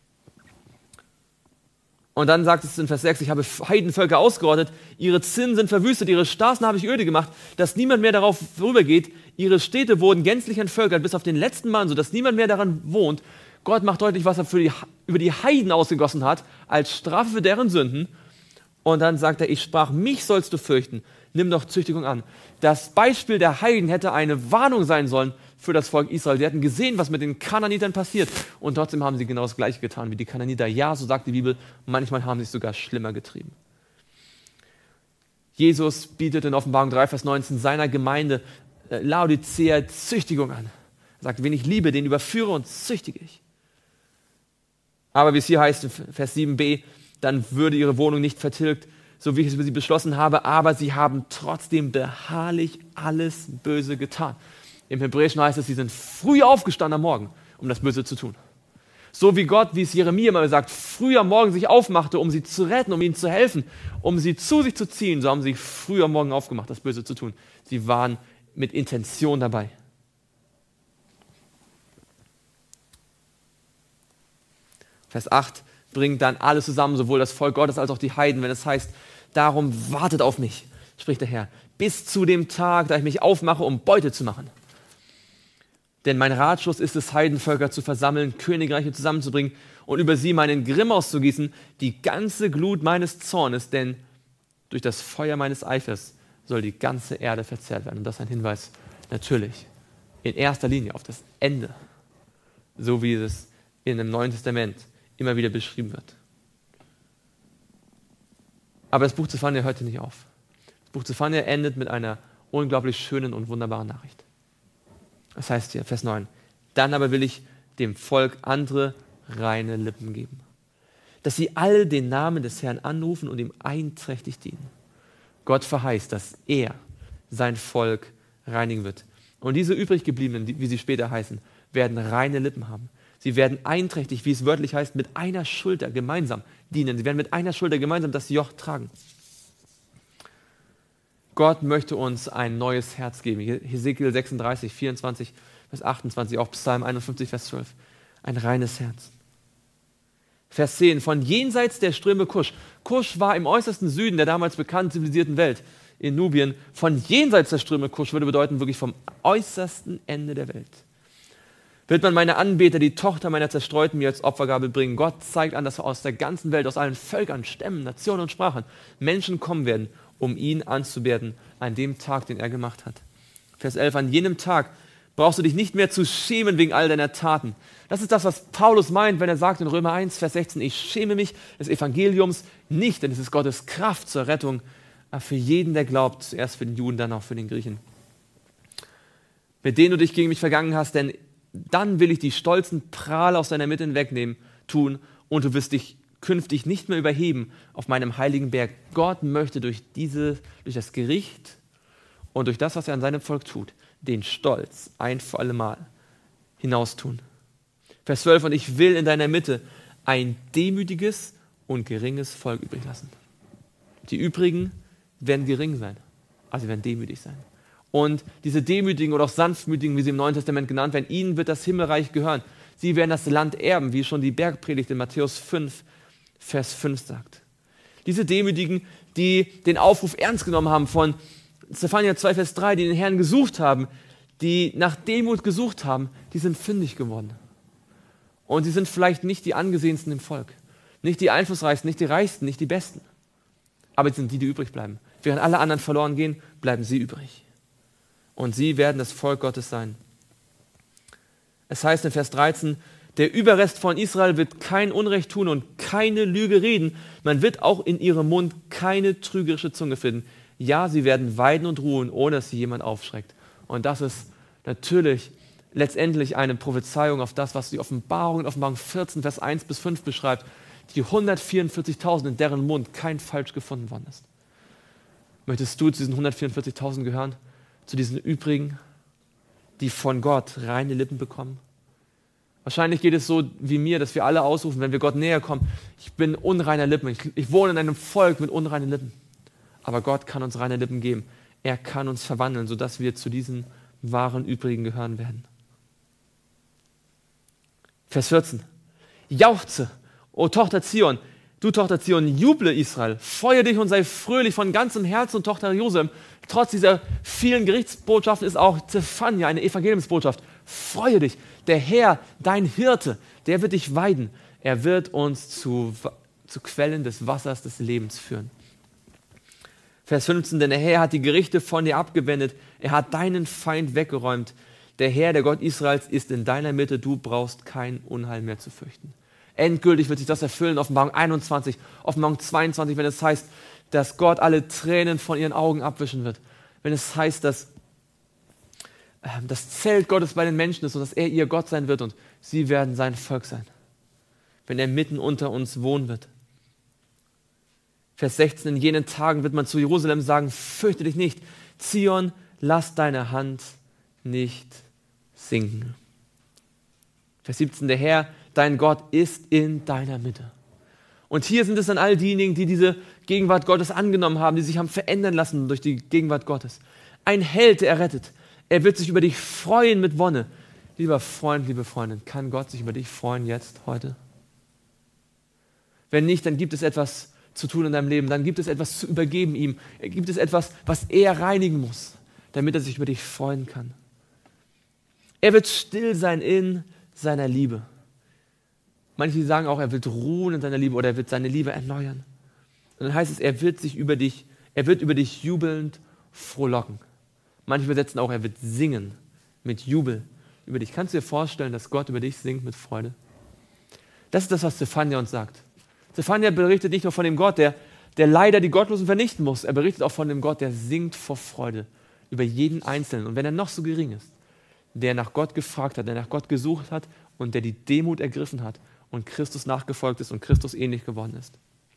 Und dann sagt es in Vers 6, ich habe Heidenvölker ausgerottet, ihre Zinnen sind verwüstet, ihre Straßen habe ich öde gemacht, dass niemand mehr darauf vorübergeht. Ihre Städte wurden gänzlich entvölkert, bis auf den letzten Mann, sodass niemand mehr daran wohnt. Gott macht deutlich, was er über die Heiden ausgegossen hat, als Strafe für deren Sünden. Und dann sagt er, ich sprach, mich sollst du fürchten, nimm doch Züchtigung an. Das Beispiel der Heiden hätte eine Warnung sein sollen für das Volk Israel. Sie hatten gesehen, was mit den Kananitern passiert. Und trotzdem haben sie genau das Gleiche getan wie die Kananiter. Ja, so sagt die Bibel, manchmal haben sie es sogar schlimmer getrieben. Jesus bietet in Offenbarung 3, Vers 19 seiner Gemeinde Laodicea Züchtigung an. Er sagt, wen ich liebe, den überführe und züchtige ich. Aber wie es hier heißt in Vers 7b, dann würde ihre Wohnung nicht vertilgt, so wie ich es für sie beschlossen habe, aber sie haben trotzdem beharrlich alles Böse getan. Im Hebräischen heißt es, sie sind früh aufgestanden am Morgen, um das Böse zu tun. So wie Gott, wie es Jeremia mal sagt, früh am Morgen sich aufmachte, um sie zu retten, um ihnen zu helfen, um sie zu sich zu ziehen, so haben sie früh am Morgen aufgemacht, das Böse zu tun. Sie waren mit Intention dabei. Vers 8 bringt dann alles zusammen, sowohl das Volk Gottes als auch die Heiden, wenn es heißt, darum wartet auf mich, spricht der Herr, bis zu dem Tag, da ich mich aufmache, um Beute zu machen. Denn mein Ratschluss ist es, Heidenvölker zu versammeln, Königreiche zusammenzubringen und über sie meinen Grimm auszugießen, die ganze Glut meines Zornes, denn durch das Feuer meines Eifers soll die ganze Erde verzehrt werden. Und das ist ein Hinweis natürlich in erster Linie auf das Ende, so wie es in dem Neuen Testament immer wieder beschrieben wird. Aber das Buch Zephania hört hier nicht auf. Das Buch Zephania endet mit einer unglaublich schönen und wunderbaren Nachricht. Das heißt hier, Vers 9, dann aber will ich dem Volk andere reine Lippen geben, dass sie alle den Namen des Herrn anrufen und ihm einträchtig dienen. Gott verheißt, dass er sein Volk reinigen wird. Und diese übrig gebliebenen, wie sie später heißen, werden reine Lippen haben. Sie werden einträchtig, wie es wörtlich heißt, mit einer Schulter gemeinsam dienen. Sie werden mit einer Schulter gemeinsam das Joch tragen. Gott möchte uns ein neues Herz geben. Hesekiel 36, 24, Vers 28, auch Psalm 51, Vers 12. Ein reines Herz. Vers 10, von jenseits der Ströme Kusch. Kusch war im äußersten Süden der damals bekannten zivilisierten Welt, in Nubien. Von jenseits der Ströme Kusch würde bedeuten, wirklich vom äußersten Ende der Welt. Wird man meine Anbeter, die Tochter meiner Zerstreuten, mir als Opfergabe bringen. Gott zeigt an, dass aus der ganzen Welt, aus allen Völkern, Stämmen, Nationen und Sprachen Menschen kommen werden, um ihn anzubeten an dem Tag, den er gemacht hat. Vers 11, an jenem Tag brauchst du dich nicht mehr zu schämen wegen all deiner Taten. Das ist das, was Paulus meint, wenn er sagt in Römer 1, Vers 16, ich schäme mich des Evangeliums nicht, denn es ist Gottes Kraft zur Rettung für jeden, der glaubt, zuerst für den Juden, dann auch für den Griechen. Mit denen du dich gegen mich vergangen hast, denn dann will ich die stolzen Prahler aus deiner Mitte hinwegnehmen, tun, und du wirst dich künftig nicht mehr überheben auf meinem heiligen Berg. Gott möchte durch das Gericht und durch das, was er an seinem Volk tut, den Stolz ein für alle Mal hinaustun. Vers 12, und ich will in deiner Mitte ein demütiges und geringes Volk übrig lassen. Die übrigen werden gering sein, also sie werden demütig sein. Und diese Demütigen oder auch Sanftmütigen, wie sie im Neuen Testament genannt werden, ihnen wird das Himmelreich gehören. Sie werden das Land erben, wie schon die Bergpredigt in Matthäus 5, Vers 5 sagt. Diese Demütigen, die den Aufruf ernst genommen haben von Zephania 2, Vers 3, die den Herrn gesucht haben, die nach Demut gesucht haben, die sind fündig geworden. Und sie sind vielleicht nicht die angesehensten im Volk, nicht die einflussreichsten, nicht die reichsten, nicht die besten. Aber sie sind die übrig bleiben. Während alle anderen verloren gehen, bleiben sie übrig. Und sie werden das Volk Gottes sein. Es heißt in Vers 13, der Überrest von Israel wird kein Unrecht tun und keine Lüge reden. Man wird auch in ihrem Mund keine trügerische Zunge finden. Ja, sie werden weiden und ruhen, ohne dass sie jemand aufschreckt. Und das ist natürlich letztendlich eine Prophezeiung auf das, was die Offenbarung in Offenbarung 14, Vers 1 bis 5 beschreibt. Die 144.000, in deren Mund kein Falsch gefunden worden ist. Möchtest du zu diesen 144.000 gehören? Zu diesen übrigen, die von Gott reine Lippen bekommen? Wahrscheinlich geht es so wie mir, dass wir alle ausrufen, wenn wir Gott näher kommen, ich bin unreiner Lippen, ich wohne in einem Volk mit unreinen Lippen. Aber Gott kann uns reine Lippen geben. Er kann uns verwandeln, sodass wir zu diesen wahren Übrigen gehören werden. Vers 14. Jauchze, o Tochter Zion, du Tochter Zion, juble Israel, freue dich und sei fröhlich von ganzem Herzen, und Tochter Jerusalem. Trotz dieser vielen Gerichtsbotschaften ist auch Zephania eine Evangeliumsbotschaft. Freue dich, der Herr, dein Hirte, der wird dich weiden. Er wird uns zu Quellen des Wassers des Lebens führen. Vers 15, denn der Herr hat die Gerichte von dir abgewendet, er hat deinen Feind weggeräumt. Der Herr, der Gott Israels, ist in deiner Mitte, du brauchst kein Unheil mehr zu fürchten. Endgültig wird sich das erfüllen, Offenbarung 21, Offenbarung 22, wenn es heißt, dass Gott alle Tränen von ihren Augen abwischen wird. Wenn es heißt, dass das Zelt Gottes bei den Menschen ist und dass er ihr Gott sein wird und sie werden sein Volk sein. Wenn er mitten unter uns wohnen wird. Vers 16, in jenen Tagen wird man zu Jerusalem sagen, fürchte dich nicht, Zion, lass deine Hand nicht sinken. Vers 17, der Herr, dein Gott, ist in deiner Mitte. Und hier sind es dann all diejenigen, die diese Gegenwart Gottes angenommen haben, die sich haben verändern lassen durch die Gegenwart Gottes. Ein Held, der errettet. Er wird sich über dich freuen mit Wonne. Lieber Freund, liebe Freundin, kann Gott sich über dich freuen jetzt, heute? Wenn nicht, dann gibt es etwas zu tun in deinem Leben. Dann gibt es etwas zu übergeben ihm. Gibt es etwas, was er reinigen muss, damit er sich über dich freuen kann. Er wird still sein in seiner Liebe. Manche sagen auch, er wird ruhen in seiner Liebe oder er wird seine Liebe erneuern. Und dann heißt es, er wird über dich jubelnd frohlocken. Manche übersetzen auch, er wird singen mit Jubel über dich. Kannst du dir vorstellen, dass Gott über dich singt mit Freude? Das ist das, was Zephania uns sagt. Zephania berichtet nicht nur von dem Gott, der leider die Gottlosen vernichten muss. Er berichtet auch von dem Gott, der singt vor Freude über jeden Einzelnen. Und wenn er noch so gering ist, der nach Gott gefragt hat, der nach Gott gesucht hat und der die Demut ergriffen hat und Christus nachgefolgt ist und Christus ähnlich geworden ist.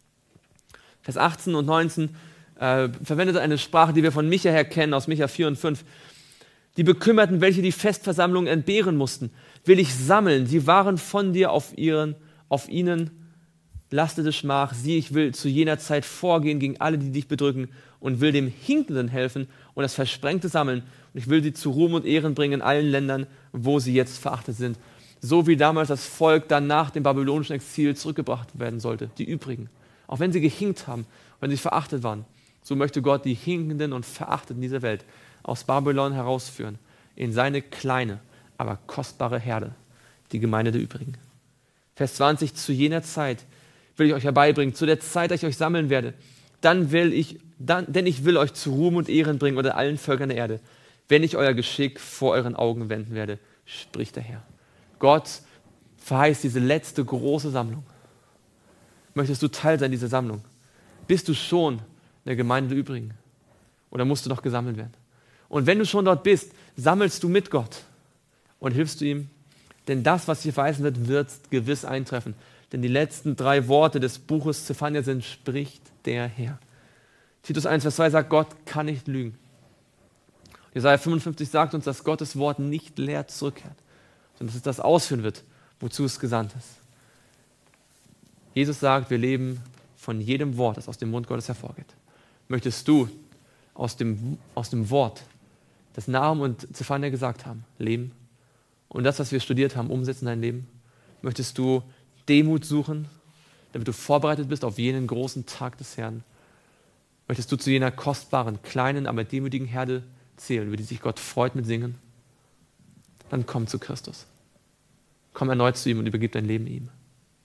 Vers 18 und 19 verwendet eine Sprache, die wir von Micha her kennen, aus Micha 4 und 5. Die Bekümmerten, welche die Festversammlung entbehren mussten, will ich sammeln. Sie waren von dir, auf ihnen lastete Schmach. Sieh, ich will zu jener Zeit vorgehen gegen alle, die dich bedrücken und will dem Hinkenden helfen und das Versprengte sammeln. Und ich will sie zu Ruhm und Ehren bringen in allen Ländern, wo sie jetzt verachtet sind. So wie damals das Volk dann nach dem babylonischen Exil zurückgebracht werden sollte, die übrigen. Auch wenn sie gehinkt haben, wenn sie verachtet waren, so möchte Gott die Hinkenden und Verachteten dieser Welt aus Babylon herausführen in seine kleine, aber kostbare Herde, die Gemeinde der übrigen. Vers 20, zu jener Zeit will ich euch herbeibringen, zu der Zeit, da ich euch sammeln werde. Denn ich will euch zu Ruhm und Ehren bringen unter allen Völkern der Erde, wenn ich euer Geschick vor euren Augen wenden werde, spricht der Herr. Gott verheißt diese letzte große Sammlung. Möchtest du Teil sein dieser Sammlung? Bist du schon in der Gemeinde der übrigen? Oder musst du noch gesammelt werden? Und wenn du schon dort bist, sammelst du mit Gott und hilfst du ihm? Denn das, was hier verheißen wird, wird gewiss eintreffen. Denn die letzten 3 Worte des Buches Zephania sind, spricht der Herr. Titus 1, Vers 2 sagt, Gott kann nicht lügen. Jesaja 55 sagt uns, dass Gottes Wort nicht leer zurückkehrt, sondern dass es das ausführen wird, wozu es gesandt ist. Jesus sagt, wir leben von jedem Wort, das aus dem Mund Gottes hervorgeht. Möchtest du aus dem Wort, das Nahum und Zephania gesagt haben, leben und das, was wir studiert haben, umsetzen in dein Leben? Möchtest du Demut suchen, damit du vorbereitet bist auf jenen großen Tag des Herrn? Möchtest du zu jener kostbaren, kleinen, aber demütigen Herde zählen, über die sich Gott freut mit Singen? Dann komm zu Christus. Komm erneut zu ihm und übergib dein Leben ihm.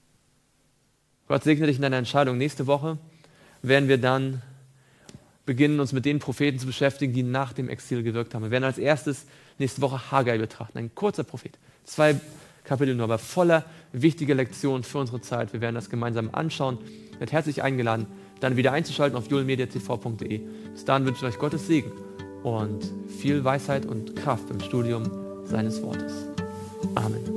Gott segne dich in deiner Entscheidung. Nächste Woche werden wir dann beginnen, uns mit den Propheten zu beschäftigen, die nach dem Exil gewirkt haben. Wir werden als erstes nächste Woche Haggai betrachten. Ein kurzer Prophet. 2 Kapitel nur, aber voller wichtiger Lektionen für unsere Zeit. Wir werden das gemeinsam anschauen. Ihr seid herzlich eingeladen, dann wieder einzuschalten auf julmediatv.de. Bis dahin wünsche ich euch Gottes Segen und viel Weisheit und Kraft im Studium seines Wortes. Amen.